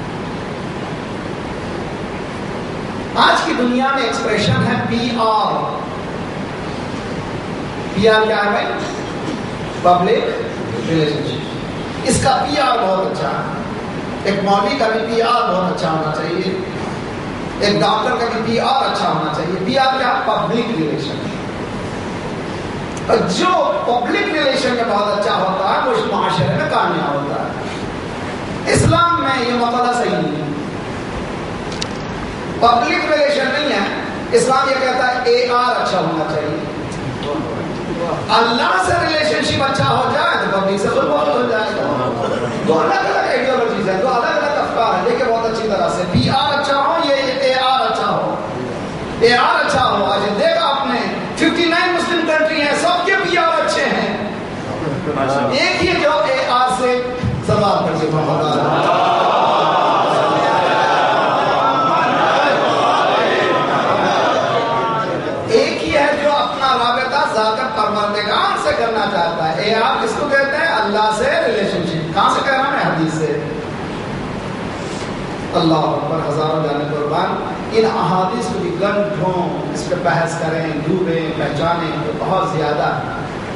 آج کی دنیا میں ایکسپریشن ہے پی آر. پی آر کیا ہے بھائی؟ پبلک ریلیشن شپ. اس کا پی آر بہت اچھا ہے. ایک مولوی کا بھی پی آر بہت اچھا ہونا چاہیے، ایک ڈاکٹر کا بھی پی آر اچھا ہونا چاہیے. پی آر کیا؟ Public relation. جو پبلک ریلیشن میں بہت اچھا ہوتا ہے وہ اس معاشرے میں کامیاب ہوتا ہے. اسلام میں یہ معاملہ صحیح نہیں ہے. پبلک ریلیشن نہیں ہے. اسلام یہ کہتا ہے اے آر اچھا ہونا چاہیے. اللہ سے ریلیشن شپ اچھا ہو جائے تو پبلک سے خود بہت ہو جائے گا. دو الگ الگ آئیڈیالوجیز ہیں، دو الگ الگ افکار ہیں. دیکھیں بہت اچھی طرح سے پی آر اچھا ہو، یہ اے آر اچھا ہو. اے آر اچھا ہو. آج دیکھا آپ نے ففٹی نائن مسلم کنٹری ہیں، سب کے پی آر اچھے ہیں. ایک ہی جو اے آر سے سوال کر کے ایک ہی ہے جو اپنا رابطہ ذات پروردگار سے کرنا چاہتا ہے. اے آر کس کو کہتے ہیں؟ اللہ سے ریلیشن شپ. کہاں سے کہہ رہا ہوں میں؟ حدیث سے. اللہ اکبر، ہزاروں جانے قربان. ان احادیث کو بھی گنٹوں اس پہ بحث کریں، ڈوبیں، پہچانیں تو بہت زیادہ ہے.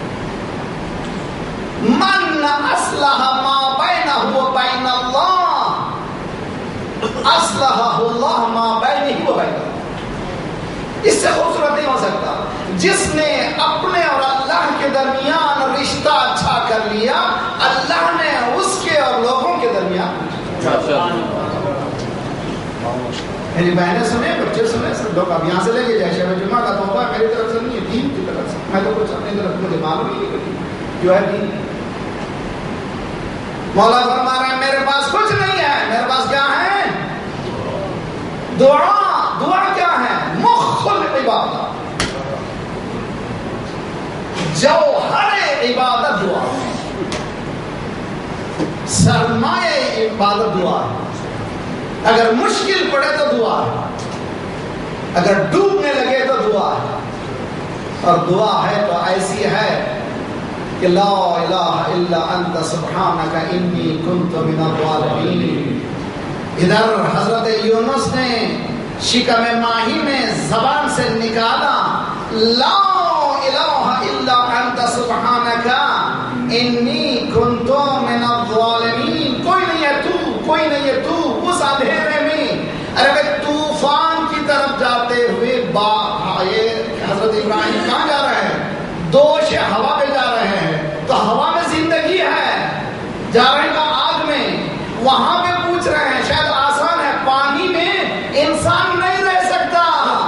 من اصلح ما بینہ و بین اللہ اصلحہ اللہ ما بینہ و بین اللہ. اس سے خوبصورت نہیں ہو سکتا. جس نے اپنے اور اللہ کے درمیان رشتہ اچھا کر لیا، اللہ نے اس کے اور لوگوں کے درمیان. میری بہنیں سنیں، بچے سنیں، سب لوگ اب یہاں سے لے کے جائے شب جمعہ کا تحفہ میری طرف سے نہیں ہے، دین کی طرف سے. میں تو کچھ اپنی طرف مجھے معلوم ہی نہیں کرتی جو ہے دین. مولا فرما رہے ہیں میرے پاس کچھ نہیں ہے، میرے پاس کیا ہے؟ دعا. دعا کیا ہے؟ مخ العبادت، جوہر عبادت دعا. سرمایہ عبادت دعا. اگر مشکل پڑے تو دعا، اگر ڈوبنے لگے تو دعا. اور دعا ہے تو ایسی ہے کہ لا الہ الا انت سبحانک انی کنت من الظالمین. ادھر حضرت یونس نے شکم ماہی میں زبان سے نکالا لا الہ الا انت سبحانک انی کنت من الظالمین. کوئی نہیں ہے تو، کوئی نہیں ہے تو. اس اندھیرے میں ارے طوفان کی طرف جاتے ہوئے با حضرت ابراہیم کہاں جا رہے ہیں؟ دوش ہوا پہ جا رہے ہیں. تو ہوا میں زندگی ہے، جا رہے ہیں آگ میں. وہاں پہ پوچھ رہے ہیں، شاید آسان ہے، پانی میں انسان نہیں رہ سکتا.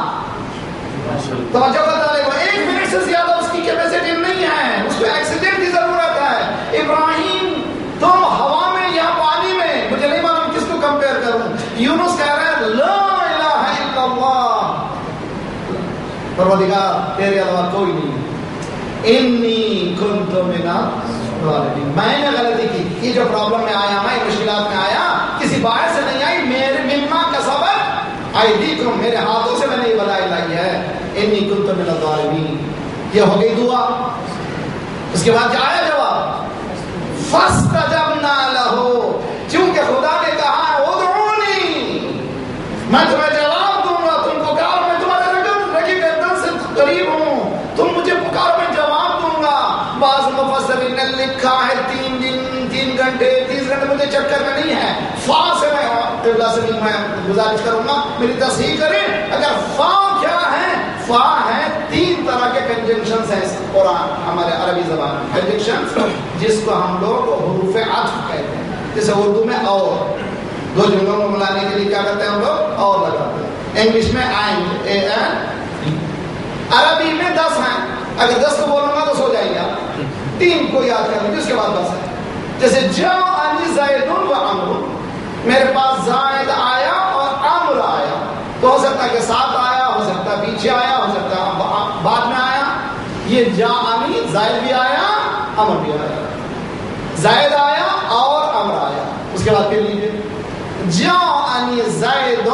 توجہ کا طالب ہے، ایک منٹ سے زیادہ اس کی کیپیسٹی نہیں ہے، اس کو ایکسیڈنٹ کی ضرورت ہے. ابراہیم تم ہوا میں یا پانی میں، مجھے نہیں معلوم کس کو کمپیئر کروں. یونس کہہ رہے ہیں لا الہ الا اللہ، پروردگار تیرے علاوہ کوئی نہیں. انی کنت من الظالمین. میں نے غلطی کی. یہ جو پرابلم میں آیا، میں مشکلات میں آیا، کسی باہر سے نہیں آئی. میرے مما کا سبب ایدیکم، میرے ہاتھوں سے میں نے یہ بلائی لائی ہے. انی کنت من الظالمین. یہ ہو گئی دعا. اس کے بعد کیا آیا جواب؟ فاستجبنا لہو، چونکہ خدا نے کہا ادعونی، میں تمہیں جواب دوں گا، تم پکارو میں تمہارے رقیب گردن سے قریب ہوں، تم مجھے پکارو میں جواب دوں گا۔ بعض مفسرین نے لکھا ہے تین دن تین گھنٹے تیس گھنٹے، مجھے چکر میں نہیں ہے، فا سے میں قبلہ سے میں گزارش کروں گا میری تصحیح کریں۔ اگر فا کیا ہے؟ فا ہے تین طرح کے کنجنکشنز ہیں قرآن ہمارے عربی زبان میں، کنجنکشنز جس کو ہم لوگ حروف عطف کہتے ہیں، جیسے اردو میں اور، دو جملوں کو ملانے کے لیے کیا کرتے ہیں ہم لوگ؟ اور لگاتے ہیں۔ انگلش میں آئیں اے این، عربی میں دس ہیں، اگر دس کو بولوں گا تو سو جائیں گے آپ، تین کو یاد کر لیں اس کے بعد دس ہے۔ جیسے جاءنی زید و عمرو، میرے پاس زائد آیا اور عمرو آیا، تو ہو سکتا ہے کہ ساتھ آیا، ہو سکتا ہے پیچھے آیا، ہو سکتا ہے بعد میں آیا۔ یہ جاءنی زائد بھی آیا عمرو بھی آیا، زائد آیا اور عمرو آیا۔ اس کے بعد پھر لیجیے جاءنی زید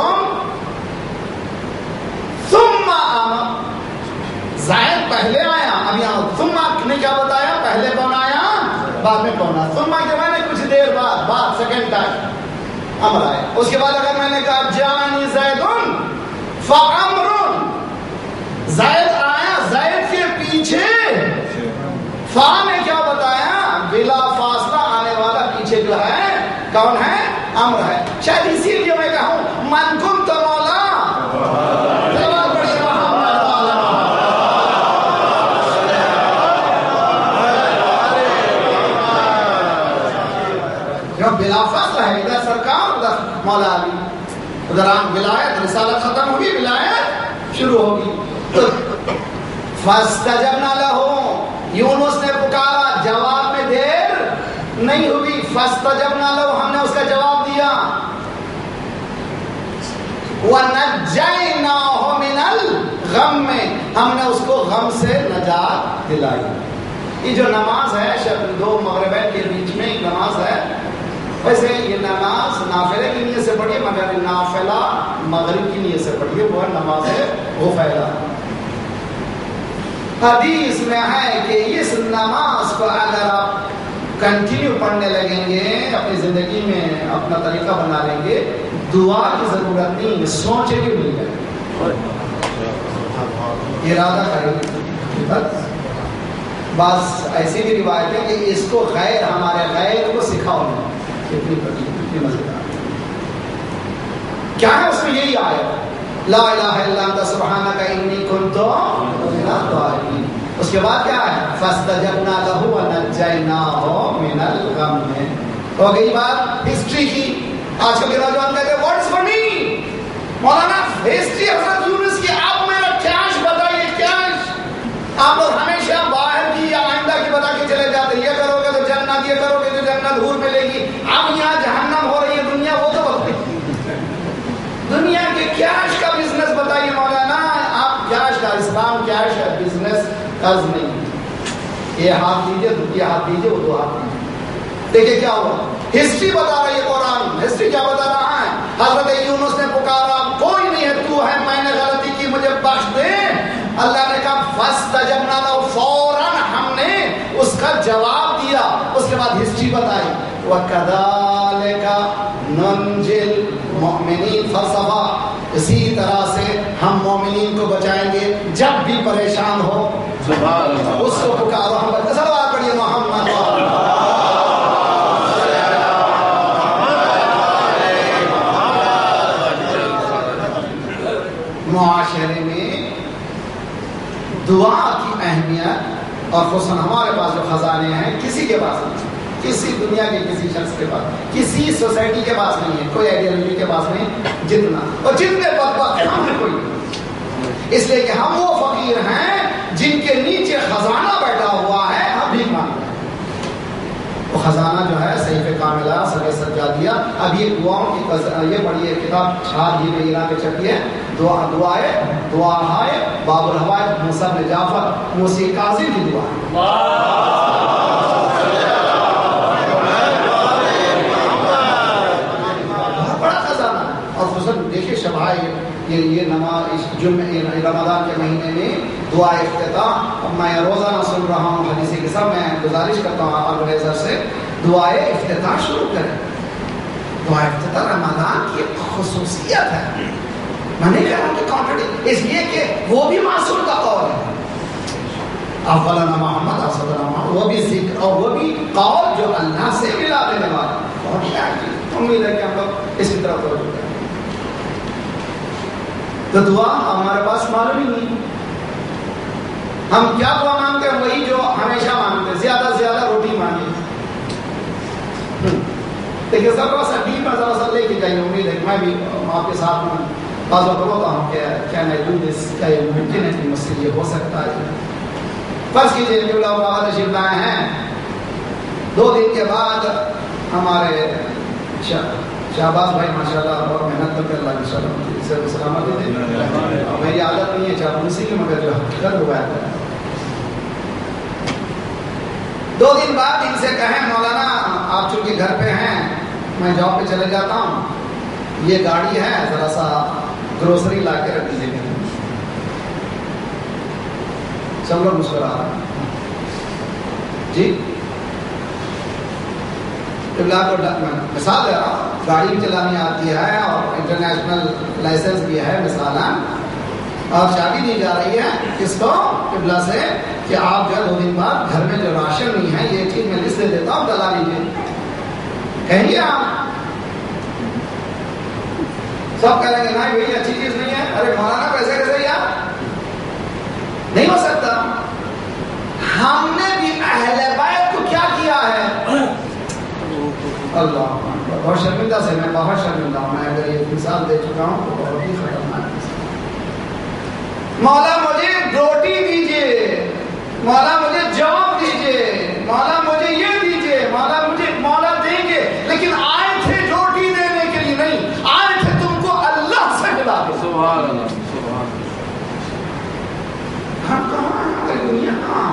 ثم عمرو، زائد پہلے آیا، اب یہاں ثم نے کیا بتایا؟ پہلے کون آیا بعد میں کون آیا؟ ثم کے معنی کچھ دیر بعد، بعد سیکنڈ ٹائم عمرو آیا۔ اس کے بعد اگر میں نے کہا جاءنی زید فعمر، زید آیا، زید کے پیچھے فا نے کیا بتایا؟ بلا فاصلہ آنے والا پیچھے جو ہے کون ہے؟ عمرو ہے۔ شاید اسی لیے میں کہوں من کنت مولا، بلا فاصلہ ہے، ادھر سرکار ادھر مولا علی، ادھر ولایت رسالت ختم ہوگی، ولایت شروع ہوگی۔ فاستجبنا لہو، یونس نے پکارا، جواب میں دیر نہیں ہوئی، فاستجبنا لہو، ہم نے اس کا جواب دیا۔ وَنَجَّيْنَاهُ مِنَ الْغَمِّ، ہم نے اس کو غم سے نجات دلائی۔ یہ جو نماز ہے شب دو مغربین کے بیچ میں ایک نماز ہے، ویسے یہ نماز نافلے کی نیت سے پڑھیے، مگر نافلہ مغرب کی نیت سے پڑھیے، وہ نماز غفیلہ۔ حدیث میں ہے کہ اس نماز کو اگر آپ کنٹینیو پڑھنے لگیں گے، اپنی زندگی میں اپنا طریقہ بنا لیں گے، دعا کی ضرورت نہیں، سوچے بھی مل جائے، ارادہ کریں۔ بس ایسی بھی روایت ہے کہ اس کو غیر ہمارے غیر کو سکھاؤ نہیں، کتنی کتنی مزیدار کیا ہے اس میں؟ یہی آیت لا الہ الا انت سبحانک انی کنت من الظالمین۔ اس کے بعد کیا ہے؟ فاستجبنا لہ ونجیناہ من الغم۔ ہو گئی بات ہسٹری کی۔ آج کل کے نوجوان کہتے ہیں واٹس فنی مولانا ہسٹری حضرت یونس کی، آپ میرا کیش بتائیے، کیش آپ لوگ ہمیشہ باہر کی یا آئندہ کی بتا کے چلے جاتے، یہ کرو گے تو جنت، یہ کرو گے تو جنت حور ملے گی، اب یہاں جہنم ہو رہی ہے دنیا، وہ تو بتائیے دنیا کے کیش کا بزنس بتائیے مولانا، آپ کیش کا، اسلام کیش ہے، بزنس قرض نہیں۔ یہ ہاتھ دیجیے، یہ ہاتھ دیجیے، وہ دو ہاتھ دیجیے۔ دیکھیں کیا ہوا، ہسٹری بتا رہی ہے قرآن، ہسٹری کیا بتا رہا ہے؟ حضرت یونس نے پکارا، کوئی نہیں ہے، تو ہے، میں نے غلطی کی، مجھے بخش دے۔ اللہ نے کہا فاستجبنا لہ، فوراً ہم نے اس کا جواب دیا۔ اس کے بعد ہسٹری بتائی، وَكَذَلِكَ نُنْجِي الْمُؤْمِنِينَ، فلسفہ، اسی طرح سے ہم مومنین کو بچائیں گے، جب بھی پریشان ہو اس کو پکارو۔ ہم صلوات پڑھیے محمد۔ معاشرے میں دعا کی اہمیت اور خصوصاً ہمارے پاس جو خزانے ہیں کسی کے پاس نہیں، کسی دنیا کے کسی شخص کے پاس، کسی سوسائٹی کے پاس نہیں ہے، کوئی آئیڈیالوجی کے پاس نہیں جتنا، اور جتنے بدبخت ہم ہیں کوئی نہیں، اس لیے کہ ہم وہ فقیر ہیں جن کے نیچے خزانہ بیٹھا ہوا ہے، ہم بھیک مانگ رہے ہیں۔ وہ خزانہ جو ہے صحیفہ کاملہ سر سجادیہ، اب یہ دعاؤں کی یہ پڑھیے کتاب چھاپ یہ ایران پہ چھپی ہے، دعا دعائے دعا ہے باب الحوائج موسیٰ بن جعفر موسی کاظم کی دعا ہے۔ بہت بڑا خزانہ ہے۔ اور خصوصاً دیکھیے شبائے یہ یہ نماز جمعہ رمضان کے مہینے میں دعا افتتاح میں روزانہ سن رہا ہوں حدیث کے سب میں گزارش کرتا ہوں آپ اگریزر سے دعائے افتتاح شروع کریں. دعائے افتتاح رمضان کی ایک خصوصیت ہے. میں نہیں کہہ رہا ہوں کہ کانٹرڈکٹ، اس لیے کہ وہ بھی معصوم کا قول ہے. اولاً محمد اصلاً محمد، وہ بھی ذکر اور وہ بھی قول جو اللہ سے ملا دینے والا. اور کیا امید ہے کہ ہم لوگ اس کی طرف توجہ کریں. تو دعا ہمارے پاس معلوم ہی نہیں. ہم کیا دعا مانگتے ہیں؟ وہی جو ہمیشہ مانگتے ہیں، زیادہ سے زیادہ روٹی مانگے. دیکھیے سب کو سر ڈیپ میں ذرا سا لے کے جائیے. امید ہے کہ میں بھی آپ کے ساتھ ہوں. بعض وقت ہوتا ہوں کہ کیا میں ڈو دس، کیا یہ ممکن ہے کہ مجھ سے یہ ہو سکتا ہے. فرض کیجیے کہ اللہ تشریف لائے ہیں، دو دن کے بعد ہمارے شہباز بھائی ماشاءاللہ بہت محنت کر کے اللہ کی سلامتی سے سلامتی دے. میری عادت نہیں ہے چاپلوسی کی، مگر جو حقیقت ہوا ہے. دو دن بعد ان سے کہیں مولانا آپ چونکہ گھر پہ ہیں، میں جاب پہ چلے جاتا ہوں، یہ گاڑی ہے ذرا سا گروسری لا کے رکھ دیجیے. سب لوگ مسکرا رہے ہیں. جی مثال دے رہا ہوں، گاڑی بھی چلانی آتی ہے اور انٹرنیشنل لائسنس بھی ہے مثالاً، اور شادی دی جا رہی ہے کس کو؟ قبلہ سے، کہ آپ جو دو دن بعد گھر میں جو راشن نہیں ہے یہ چیز میں لسٹ دے دیتا ہوں، ڈلا لیجیے. کہیں گے آپ؟ سب کہہ رہے ہیں نہیں بھائی اچھی چیز نہیں ہے. ارے مولانا پیسے کیسے یار؟ نہیں ہو سکتا. ہم نے بھی اہل بیت کو کیا کیا ہے؟ اللہ بہت شرمندہ سے، میں بہت شرمندہ ہوں. میں اگر یہ مثال دے چکا ہوں تو بہت ہی خطرناک ہے. مولا مجھے روٹی دیجیے، مولا مجھے جاب دیجیے، مولا مجھے یہ دیجیے، مولا مجھے مولا دیں گے، لیکن آئے تھے روٹی دینے کے لیے نہیں، آئے تھے تم کو اللہ سے ملا کے. سبحان اللہ سبحان اللہ. ہم کہاں ہیں دنیا کہاں؟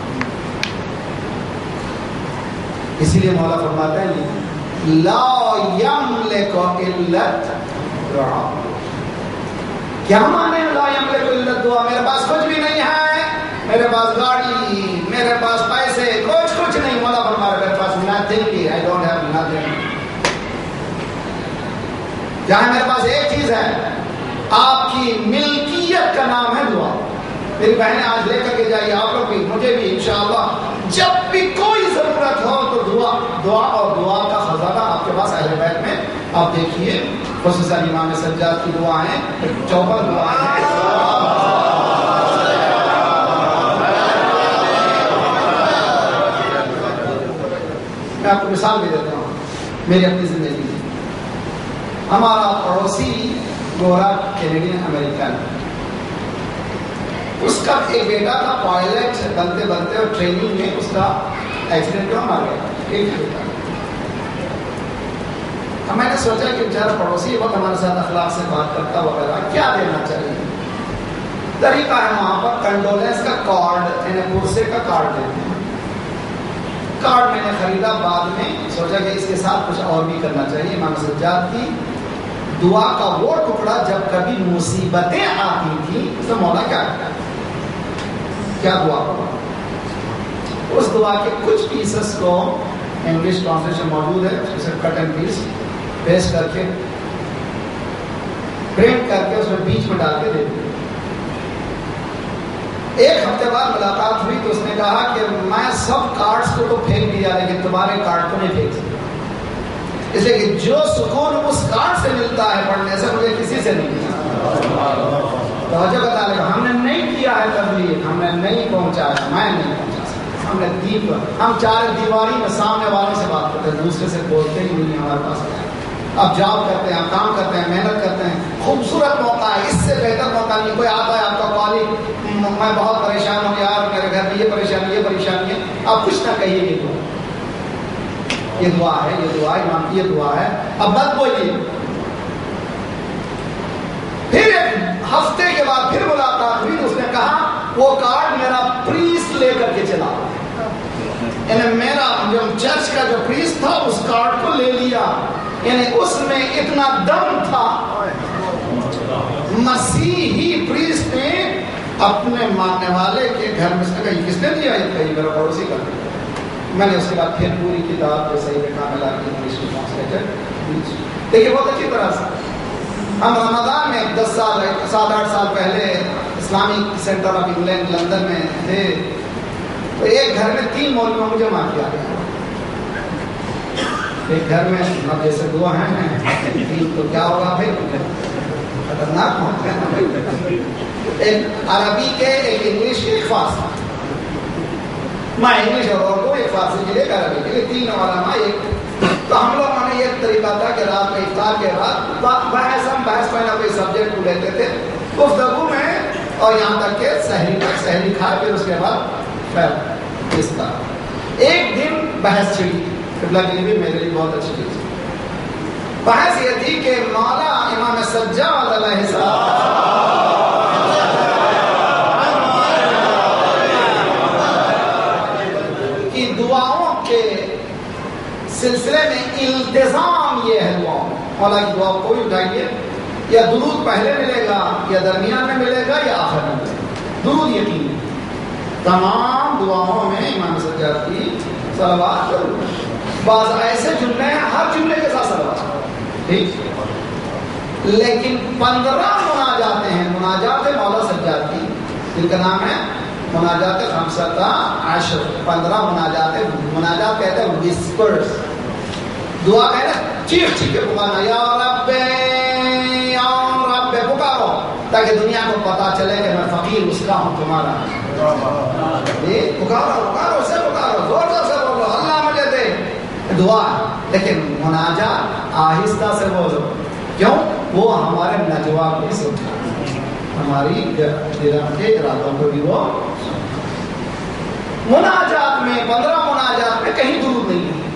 اسی لیے مولا فرماتا ہے لا یملک الا الدعاء. کیا مانے لا یملک الا الدعاء؟ میرے پاس کچھ بھی نہیں ہے، میرے پاس گاڑی، میرے پاس پیسے، کچھ کچھ نہیں. مولا فرما رہا ہے میرے پاس nothing، I don't have nothing. کیا ہے؟ میرے پاس ایک چیز ہے، آپ کی ملکیت کا نام ہے دعا. میری بہنیں آج لے کر کے جائیے، آپ لوگ بھی، مجھے بھی انشاءاللہ جب بھی کوئی ضرورت ہو تو دعا دعا اور دعا کا خزانہ آپ کے پاس اہل بیت میں. آپ دیکھیے خصوصاً امام سجاد کی دعائیں، چوبن دعائیں ہیں. میں آپ کو مثال بھی دیتا ہوں میری اپنی زندگی میں. ہمارا پڑوسی گورا کینیڈین امریکن، اس کا ایک بیٹا تھا پائلٹ بنتے بنتے اور ٹریننگ میں اس کا ایکسیڈنٹ ہوا، مر گیا. ایک بیٹا. اب میں نے سوچا کہ بیچارہ پڑوسی وقت ہمارے ساتھ اخلاق سے بات کرتا وغیرہ، کیا دینا چاہیے؟ طریقہ ہے وہاں پر کنڈولینس کا کارڈ، یعنی پرسے کا کارڈ دیتے ہیں. کارڈ میں نے خریدا، بعد میں سوچا کہ اس کے ساتھ کچھ اور بھی کرنا چاہیے. امام سجاد کی دعا کا وہ ٹکڑا جب کبھی مصیبتیں آتی تھی تو مولا کیا کرتا، کیا دعا کرا. اس دعا کے کچھ پیسز کو انگلش ٹرانسلیشن موجود ہے، اسے کٹ اینڈ پیس پیسٹ کر کے پرنٹ کر کے اس میں بیچ میں ڈال کے دے دیا. ایک ہفتے بعد ملاقات ہوئی تو اس نے کہا کہ میں سب کارڈز کو تو پھینک دیا لیکن تمہارے کارڈ کو نہیں پھینک سکتا، اس لیے کہ جو سکون اس کارڈ سے ملتا ہے پڑھنے سے مجھے کسی سے نہیں ملتا. توجہ بتا لے، ہم نے نہیں کیا ہے تبلیغ، ہم نے نہیں پہنچایا، میں نہیں پہنچا سکتا. ہم نے دیپ ہم چار دیواری میں سامنے والے سے بات کرتے ہیں، دوسرے سے بولتے ہی نہیں. ہمارے پاس اب جاب کرتے ہیں، کام کرتے ہیں، محنت کرتے ہیں، خوبصورت موقع ہے، اس سے بہتر موقع نہیں. کوئی آتا ہے آپ کا کالج، میں بہت پریشان ہوں یار، میرے گھر میں یہ پریشانی یہ پریشانی ہے، آپ کچھ نہ کہیے، یہ دعا یہ دعا ہے یہ دعا امام کی یہ دعا ہے. اب مت بولیے. پھر ایک ہفتے کے بعد پھر ملاقات ہوئی تو اس نے کہا وہ کارڈ میرا پریسٹ لے کر کے چلا، یعنی میرا جو چرچ کا جو پریسٹ تھا اس کارڈ کو لے لیا. یعنی اس میں اتنا دم تھا، مسیحی پریسٹ نے اپنی اپنے ماننے والے کے گھر میں سے کہا کس نے دیا؟ یہ کہی میرا پڑوسی کا دیا۔ میں نے اس کے بعد پھر پوری کتاب جو صحیح کاملہ کی انگلش کی ٹرانسلیٹر دیکھیے بہت اچھی طرح سے۔ ہم رمضان میں دس سال سات آٹھ سال پہلے Islamic centre of England London میں تھے، تو ایک گھر میں تین مولویوں کو جمع کیا گیا۔ ایک گھر میں اب جیسے دو ہیں تین تو کیا ہوگا پھر خطرناک ہوتے ہیں، ایک عربی کے، ایک انگلش کے، ایک فارسی۔ میں انگلش اور اردو، ایک فارسی کے لیے، ایک عربی کے لیے، تین علماء ایک۔ تو ہم لوگوں نے یہ طریقہ تھا کہ رات میں افطار کے بعد بحث ہم بحث کوئی نہ کوئی سبجیکٹ کو لیتے تھے گفتگو میں، اور یہاں تک کہ سحری تک سحری کھائے، پھر اس کے بعد خیر اس طرح ایک دن بحث چھڑی۔ قبلہ کے لیے بھی میرے لیے بہت اچھی چیز۔ بحث یہ تھی کہ مولا امام سجاد علیہ السلام کی دعاؤں کے سلسلے میں التزام یہ ہے، دعاؤں مولا کی دعا کوئی اٹھائیے، یا درود پہلے ملے گا، یا درمیان میں ملے گا، یا آخر میں ملے گا۔ درود یقین تمام دعاؤں میں امام سجاد کی صلوات ضرور۔ بعض ایسے جملے ہیں ہر جملے کے ساتھ صلوات، ٹھیک، لیکن پندرہ مناجات ہیں، مناجات مولا سجاد کی، جن کا نام ہے مناجات خمسۃ عشر، پندرہ مناجات۔ مناجات کہتے ہیں وسپرز، دعا کہتے ہیں چیخ چیخ کے پکارنا، یا رب یا رب پکارو، تاکہ دنیا کو پتا چلے کہ میں فقیر اس کا ہوں تمہارا۔ پکارو پکارو سے پکارو، زور زور سے بولو، اللہ مجھے دے، دعا۔ لیکن مناجات آہستہ سے بولو، کیوں؟ وہ ہمارے نجوا کو بھی سمجھا، ہماری دل کے ارادوں کو بھی۔ وہ مناجات میں، پندرہ مناجات میں کہیں درود نہیں ہے۔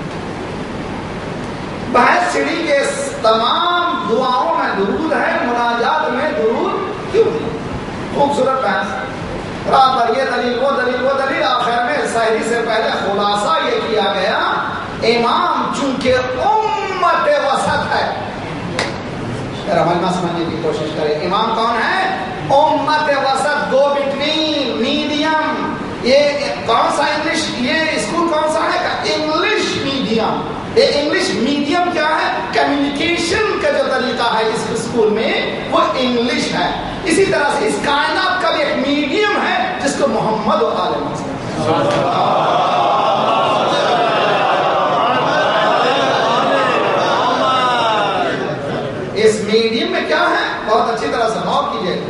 بحث چھڑی کے تمام دعاؤں میں درود ہے، مناجات میں درود کیوں نہیں؟ خوبصورت بحث، رات بھر یہ دلیل وہ دلیل وہ دلیل، آخر میں سحری سے پہلے خلاصہ یہ کیا گیا، امام چونکہ امت وسط ہے، سمجھنے کی کوشش کرے، امام کون ہے؟ امت وسط، گو بٹوین، میڈیم۔ یہ کون سا انگلش، یہ اسکول کون سا ہے؟ English medium. یہ انگلش میڈیم کیا ہے؟ کمیونیکیشن کا جو طریقہ ہے اس اسکول میں وہ انگلش ہے۔ اسی طرح سے اس کائنات کا بھی ایک میڈیم ہے جس کو محمد و آل محمد۔ اس میڈیم میں کیا ہے؟ بہت اچھی طرح سے غور کیجیے۔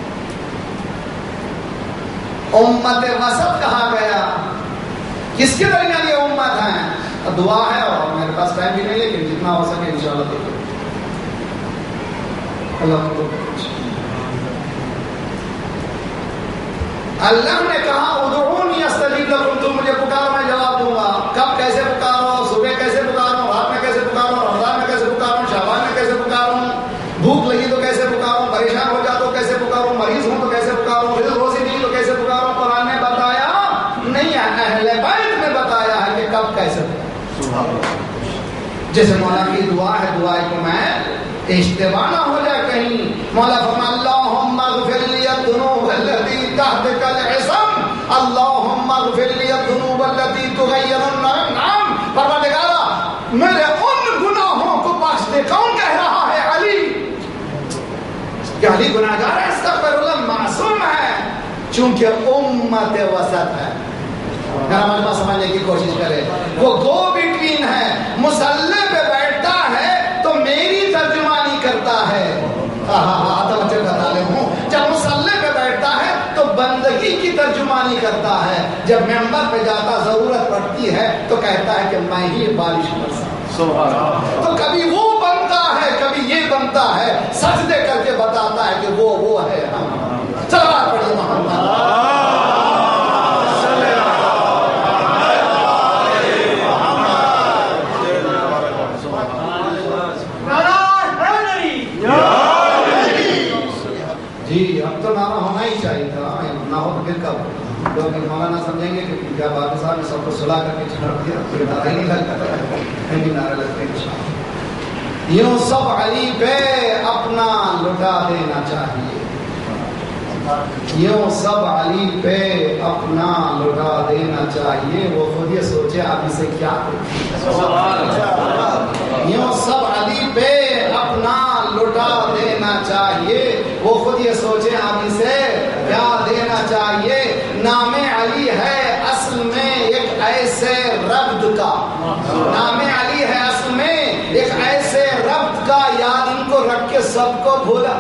امت وسط کہا گیا، کس کے درمیان یہ امت ہے؟ دعا ہے، اور میرے پاس ٹائم بھی نہیں، لیکن جتنا ہو سکے انشاءاللہ دیکھیں۔ اللہ کو اللہ نے کہا ادعونی استجب لکم، تم مجھے پکارو میں جواب دوں گا۔ کب کیسے پکارو؟ صبح کیسے پکارو؟ رات میں کیسے پکارو؟ رمضان میں کیسے پکارو؟ شعبان میں کیسے پکارو؟ بھوک لگی تو کیسے پکارو؟ پریشان ہو جاؤ تو کیسے پکارو؟ مریض ہوں تو کیسے پکارو؟ رزق روزی نہیں تو کیسے پکارو؟ قرآن نے بتایا نہیں ہے، اہل بیت نے بتایا ہے کہ کب کیسے پکارو۔ جیسے مولا کی دعا ہے، دعا کو میں اشتباہ نہ ہو جائے کہیں۔ مولا فرمایا اللہم اغفر لی الذنوب التي تحتك العصم، اللہم اغفر لی الذنوب التي تغیر النعم۔ پروردگارا میرے ان گناہوں کو بخش دے۔ کون کہہ رہا ہے؟ علی۔ کہ علی گناہگار ہے؟ استغفر اللہ، معصوم ہے، چونکہ امت وسط ہے۔ میرا مجمع سمجھنے کی کوشش کرے، وہ گو بٹوین ہے، مسلح پہ بیٹھتا ہے تو میری ترجمانی کرتا ہے۔ توجہ کا طالب ہوں، جب مسلح پہ بیٹھتا ہے تو بندگی کی ترجمانی کرتا ہے، جب ممبر پہ جاتا ضرورت پڑتی ہے تو کہتا ہے کہ میں ہی بارش برسا۔ تو کبھی وہ بنتا ہے، کبھی یہ بنتا ہے، سجدے کر کے بتاتا ہے کہ وہ وہ ہے۔ چلا پڑھیے محمد۔ جی اب تو نعرہ ہونا ہی چاہیے تھا، نہ ہو تو پھر کب؟ لوگ مولانا صاحب سمجھیں گے کہ کیا بادشاہ صاحب نے سب کو سلا کر کے چھوڑ دیا، کوئی نعرہ ہی نہیں لگتا، کہیں بھی نعرہ لگتے ہیں۔ یوں سب علی پہ اپنا لٹا دینا چاہیے۔ یوں سب علی پہ اپنا لٹا دینا چاہیے، وہ خود یہ سوچے ابھی سے کیا یوں سب علی پہ اپنا لٹا دینا چاہیے، وہ خود یہ سوچے ابھی سے کیا دینا چاہیے۔ نام علی ہے اصل میں ایک ایسے ربط کا، نام علی ہے اصل میں ایک ایسے ربط کا، یاد ان کو رکھ کے سب کو بھولا۔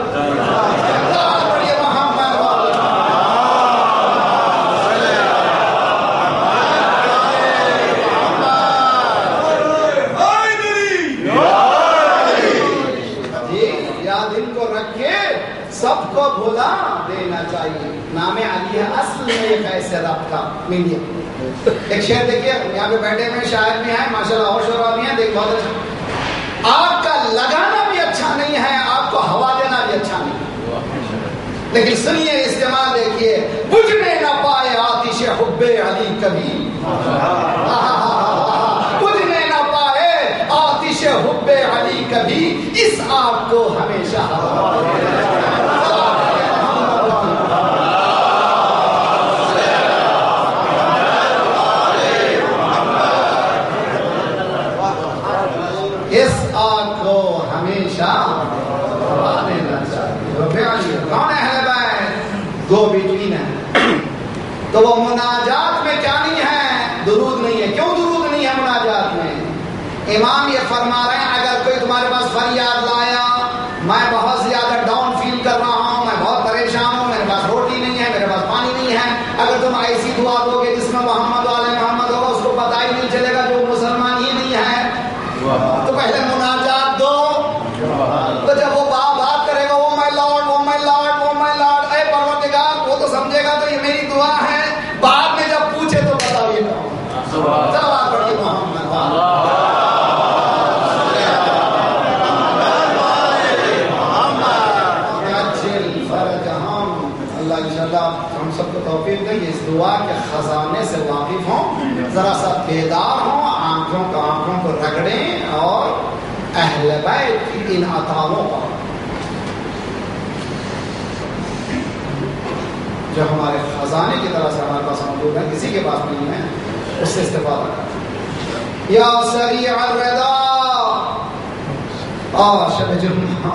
سب کو بھولا دینا چاہیے۔ نام علی ہے اصل میں ایک ایسے ربط کا میڈیا۔ ایک شعر دیکھیے، یہاں پہ بیٹھے ہوئے شاعر بھی ہیں ماشاء اللہ، اور شعراء بھی ہیں، دیکھ بہت اچھا۔ آپ کا لگانا بھی اچھا نہیں ہے، آپ کو ہوا دینا بھی اچھا نہیں ہے، لیکن سنیے استعمال دیکھیے۔ بجھنے نہ پائے آتش حب علی کبھی، بجھنے نہ پائے آتش حب علی کبھی، اس آگ کو ہمیشہ ہوا دینا۔ اس آگ کو ہمیشہ ہوا دینا چاہیے۔ کون ہے اہل بیت؟ دو بیٹوین ہیں، تو وہ مناجات میں کیا نہیں ہے؟ درود نہیں ہے۔ کیوں درود نہیں ہے مناجات میں؟ امام یہ فرما رہے ہیں اگر کوئی تمہارے پاس فریاد لایا، میں بہت زیادہ ڈاؤن فیل کر رہا ہوں، میں بہت پریشان ہوں، میرے پاس روٹی نہیں ہے، میرے پاس پانی نہیں ہے، اگر تم ایسی دعا دو گے جس میں محمد والے محمد ہوگا، اس کو پتہ ہی نہیں چلے گا جو مسلمان ہی نہیں ہے، تو پہلے مناجات دو۔ تو جب وہ بات بات کرے گا وہ مائی لارڈ، وہ مائی لارڈ، وہ مائی لارڈ، اے پروردگار، وہ تو سمجھے گا تو یہ میری دعا ہے۔ بعد میں جب پوچھے تو بتاؤ یہ کون؟ چلو بات پڑھیے محمد۔ اللہ انشاءاللہ ہم سب کو توفیق دے اس دعا کے خزانے سے واقف ہوں، ذرا سا بیدار ہوں، آنکھوں کا آنکھوں کو رگڑیں اور اہل بیت کی ان عطاؤں پر جو ہمارے خزانے کی طرح سے ہمارے پاس موجود ہے، کسی کے پاس نہیں ہے، اس سے استفادہ کریں۔ یا سریع الرضا، آ شب جمعہ،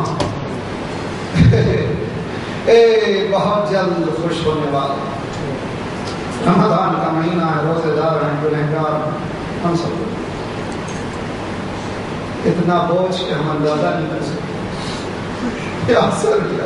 اے بہت جلد خوش ہونے والا، رمضان کا مہینہ ہے، روزے دار ہیں، گنہگار ہم سب اتنا بوجھ کہ ہم اندازہ نہیں کر سکتے۔ اثر کیا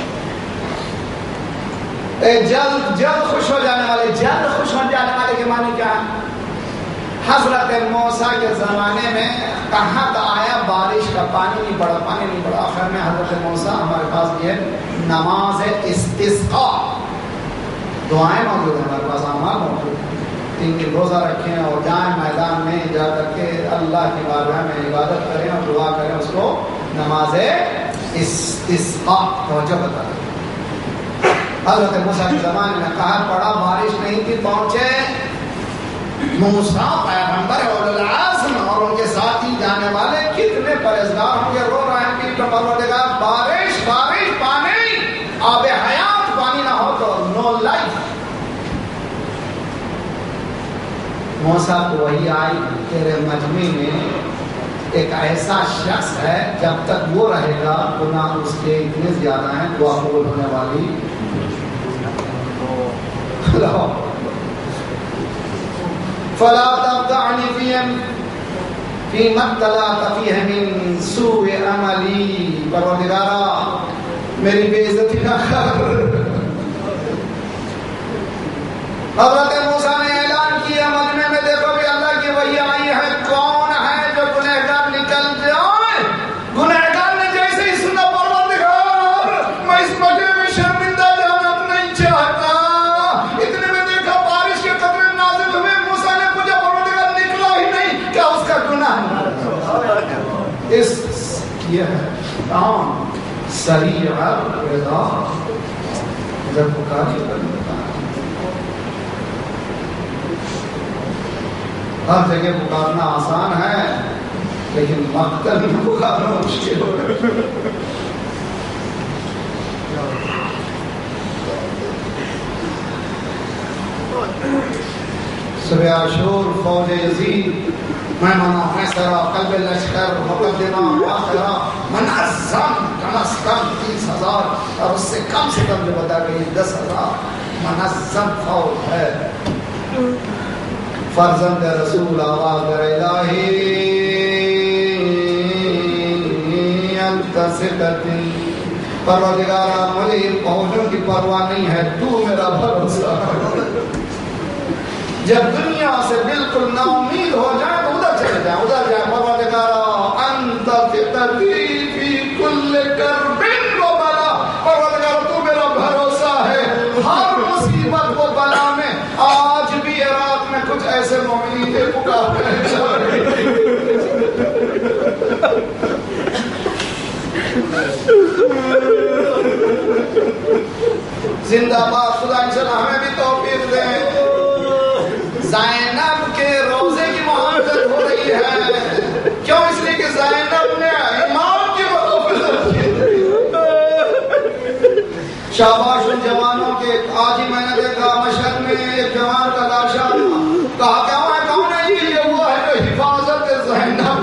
اے جلد جلد خوش ہو جانے والے، جلد خوش ہو جانے والے کے معنی کیا ہے؟ حضرت موسیٰ کے زمانے میں کہاں کا آیا بارش کا پانی نہیں پڑا، پانی نہیں پڑا، آخر میں حضرت موسیٰ ہمارے پاس یہ نماز استسقاء، دعائیں موجود ہیں ہمارے پاس، اعمال موجود ہیں، تین دن روزہ رکھیں اور جائیں میدان میں جا کر کے اللہ کی بارگاہ میں عبادت کریں اور دعا کریں، اس کو نماز استسقاء توجہ بتا دیں۔ حضرت موسیٰ کے زمانے میں قحط پڑا، بارش نہیں تھی، پہنچے موسیٰ پیغمبر اولو العزم اور ان کے ساتھ ہی جانے والے کتنے پرہیزگار ہوں گے، رو رہے ہیں کہ پروردگار بارش بارش پانی، آب حیات پانی نہ ہو تو نو لائف۔ موسیٰ کو وہی آئی، تیرے مجمع میں ایک ایسا شخص ہے جب تک وہ رہے گا گناہ اس کے اتنے زیادہ ہیں، دعا قبول ہونے والی فلا تبدعنی فیم فی مبتلا فیہ من سوء عملی، پروردگارا میری بے عزتی نہ کر۔ حضرت موسیٰ نے اعلان کیا مجمع میں، دیکھو بھی اللہ کی وحی آئی ہے، کون ہے جو گنہگار نکل جائے؟ گنہگار نے جیسے ہی سنا پروردگار میں اس مجمع میں شرمندہ جانا نہیں چاہتا، اتنے میں دیکھا بارش کے قطرے نازل ہوئے، موسیٰ نے پوچھا پروردگار نکلا ہی نہیں، کیا اس کا گناہ ہے؟ اس یہ ہے کام سریع الرضا، جب پکاری کرتا ہے ہر جگہ پکارنا آسان ہے، لیکن مقتل میں پکارنا مشکل ہو صبح عاشور فوج یزید مہمانہ محسرہ قلب لشکر مقدمہ مؤخرہ منظم کم از کم تیس ہزار اور اس سے کم سے کم جو بتا گئی دس ہزار منظم فوج ہے. فرزند رسول آواز الہی انت ثقتی پروردگارا مجھے ان فوجوں کی پرواہ نہیں ہے، تو میرا بھروسہ. جب دنیا سے بالکل نا امید ہو جائے تو ادھر چلے جائیں، ادھر جائیں. پروردگارا انت ثقتی فی کل کرب و بلا، پروردگارا تو میرا بھروسہ ہے ہر مصیبت و بلا میں. آج بھی عراق میں کچھ ایسے مومنین کے پکارتے ہیں زندہ باد. خدا انشاءاللہ ہمیں بھی توفیق دے. زینب کے روزے کی محافظت ہو رہی ہے. کیوں؟ اس لیے کہ زینب نے امام کی محافظت کی. شاباش ان جوانوں کے. آج ہی میں نے دیکھا مشہد میں ایک جوان کا لاشا کہا کیا ہے، کون ہے یہ؟ یہ وہ ہے جو حفاظت زینب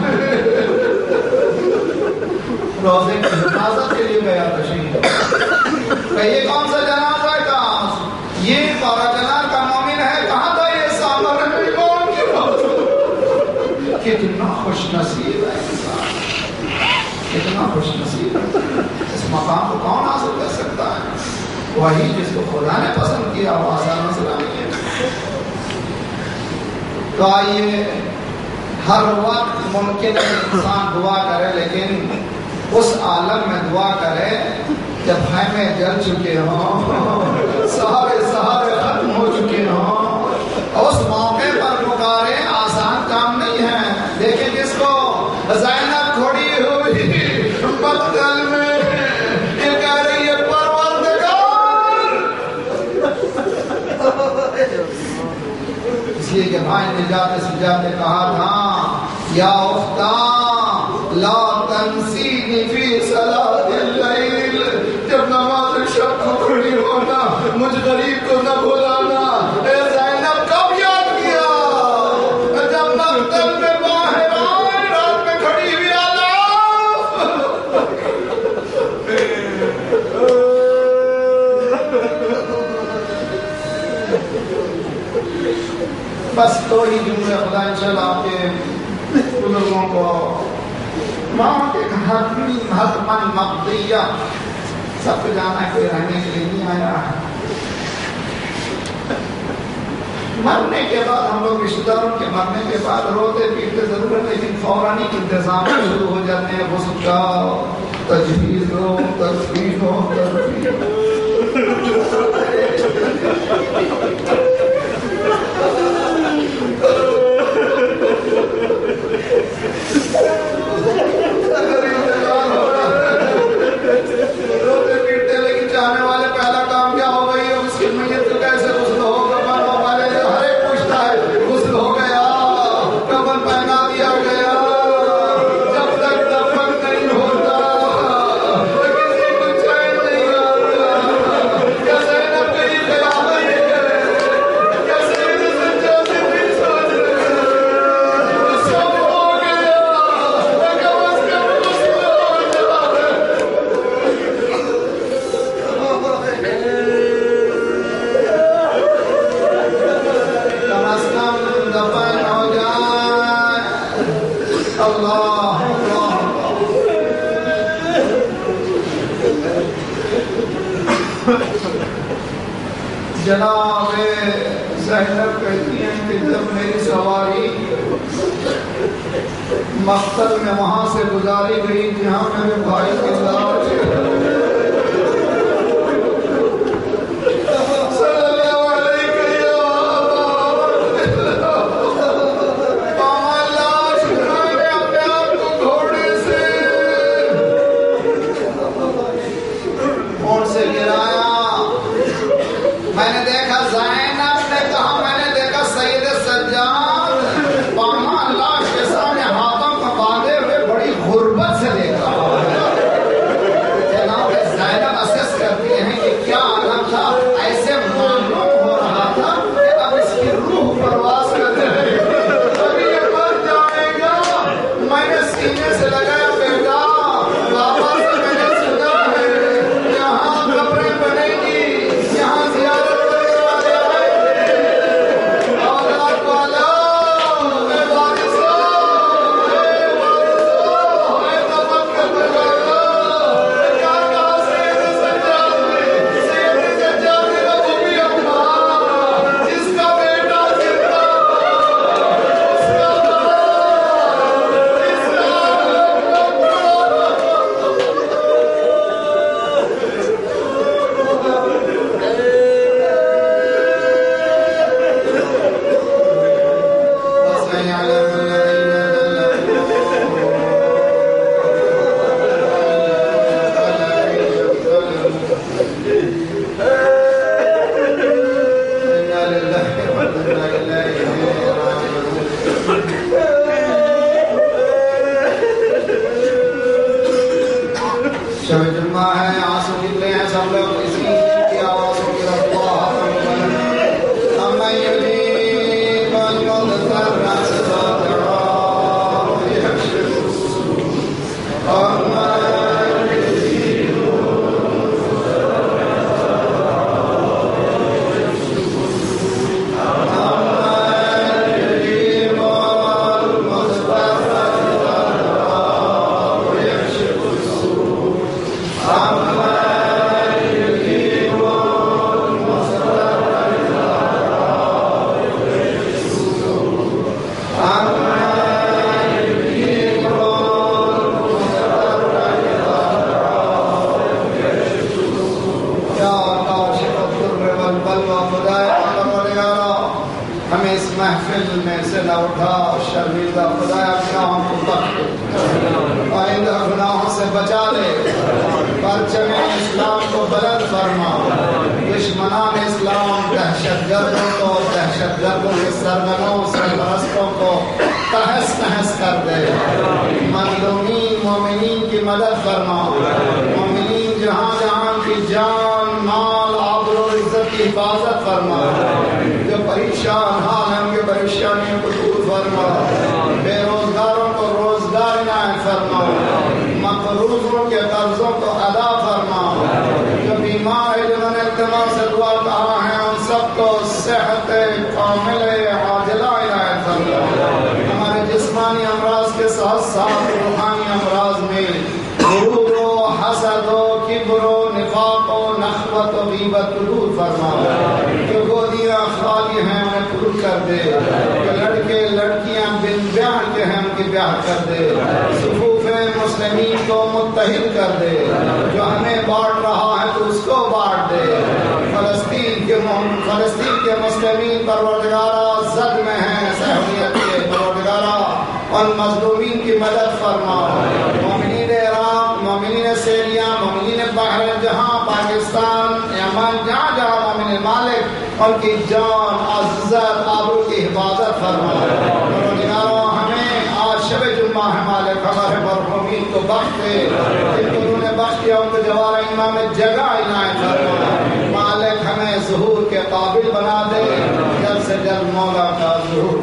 روزے کی حفاظت کے لیے گیا تشریف. یہ کون سا جنازہ کا؟ یہ پارا جنار کا مومن ہے. کہاں تھا یہ؟ سامر میں کون کی بات. کتنا خوش نصیب ہے انسان، کتنا خوش نصیب ہے. اس مقام کو کون حاصل کر سکتا ہے؟ وہی جس کو خدا نے پسند کیا. وہ آسان مسئلہ نہیں ہے. تو آئیے ہر وقت ممکن ہے انسان دعا کرے، لیکن اس عالم میں دعا کرے جب خیمے جل چکے ہوں، سہارے سہارے ختم ہو چکے ہوں. اس موقع پر پکارے آسان کام نہیں ہے. دیکھیں جس کو زینب کھڑی ہوئی مقتل میں یہ کہہ رہی ہے پروردگار، اس لیے کہ بھائی نے جاتے سجاتے کہا تھا یا اختہ لا تنسینی فی صلاۃ اللیل، جب نماز شب کو کھڑی ہونا مجھ غریب کو نہ بھولانا. اے زینب کب یاد کیا؟ جب مقتل میں باہر آئے رات میں کھڑی ہوئی آلاف. بس تو ہی جملے خدا انشاءاللہ آپ کے بزرگوں کو وہاں کے حتمی حتمن مقضیہ سب کو جانا ہے، کوئی رہنے کے لیے نہیں آیا ہے. مرنے کے بعد ہم لوگ رشتہ داروں کے مرنے کے بعد روتے پیٹتے ضرور ہے، لیکن فوراً ہی انتظام شروع ہو جاتے ہیں. غسل کا تجہیز ہو، تدفین ہو، تدفین روتے پیٹتے. لیکن چاہنے والے پہلا کام کیا ہو گئی ہے؟ اس کی میت کو کیسے غسل ہوگا؟ کفن ہو پہلے ہر ایک پوچھتا ہے غسل ہو گیا، کفن پہنا دیا گیا. جب تک دفن نہیں ہوتا کسی کو چین نہیں آتا. کیا زینب کہیں خیال نہیں کرے؟ کیا زینب سجادے نہیں سوچ رہے؟ سب ہو گیا، کم از کم غسل ہو جائے. کم از کم دفن ہو جائے. اللہ اللہ. جناب زینب کہتی ہیں کہ جب میری سواری مقتل میں وہاں سے گزاری گئی جہاں میرے بھائی کی لاش صلی اللہ علیہ وسلم لاش اٹھانے اپنے آپ کو گھوڑے سے اونٹ سے گرایا. میں نے دیکھا زینب نے کہا، میں نے دیکھا سید سجاد پاما لاش کے سامنے ہاتھوں کو باندھے ہوئے بڑی غربت سے دیکھا. جمعہ ہے، آنسو کتنے ہیں سب لوگ اسی کی آوازوں کی رفع ہمیں یجیب المضطر اذا دعاہ ویکشف السوء شرمندہ خدایا گناہوں کو بخش آئندہ گناہوں سے بچا لے، پرچم اسلام کو بلند فرما، دشمنان اسلام دہشت گردوں کو دہشت گردوں کے سرگنوں سرپرستوں کو تہس نہس کر دے، مظلومین مومنین کی مدد فرما، مومنین جہاں جہاں کی جان مال آبرو عزت کی حفاظت فرما، جو پریشان حال ہیں ان کے پریشانیوں کو دور فرما، بے روزگاروں کو روزگار عنایت فرما، مقروضوں کے قرضوں کو ادا فرما، جو بیمار ہے جنہوں نے اجتماع سے دعا کہا ہے ان سب کو صحت کامل عاجلہ عنایت فرما، ہمارے جسمانی امراض کے ساتھ ساتھ روحانی امراض میں غرور و حسد و کبر و نفاق و نخوت و غیبت دور فرما، جو گودیاں خالی ہیں انہیں پر کر دے، جو لڑکے لڑکیاں بن بیاہ کے ہیں ان کی بیاہ کر دے، صفوف مسلمین کو متحد کر دے، جو ہمیں بانٹ رہا ہے تو اس کو بانٹ دے، فلسطین کے فلسطین کے مسلمین پروردگارہ زد میں ہیں صحویت کے پروردگارہ ان مظلومین کی مدد فرما، مومنین عراق مومنین سیریا مومنین بحر جہاں پاکستان یمن جہاں جہاں مومن مالک ان کی جان عزت آبرو کی حفاظت فرما، پروردگارہ ہمیں آج شب جمعہ ہے مالک ہمارے مرحومین کو بخش دے، جن کو انہوں نے بخش دیا ان کو جوار ایمان میں جگہ عنایت فرما، مالک ہمیں ظہور کے قابل بنا دے، جلد سے جلد مولا کا ظہور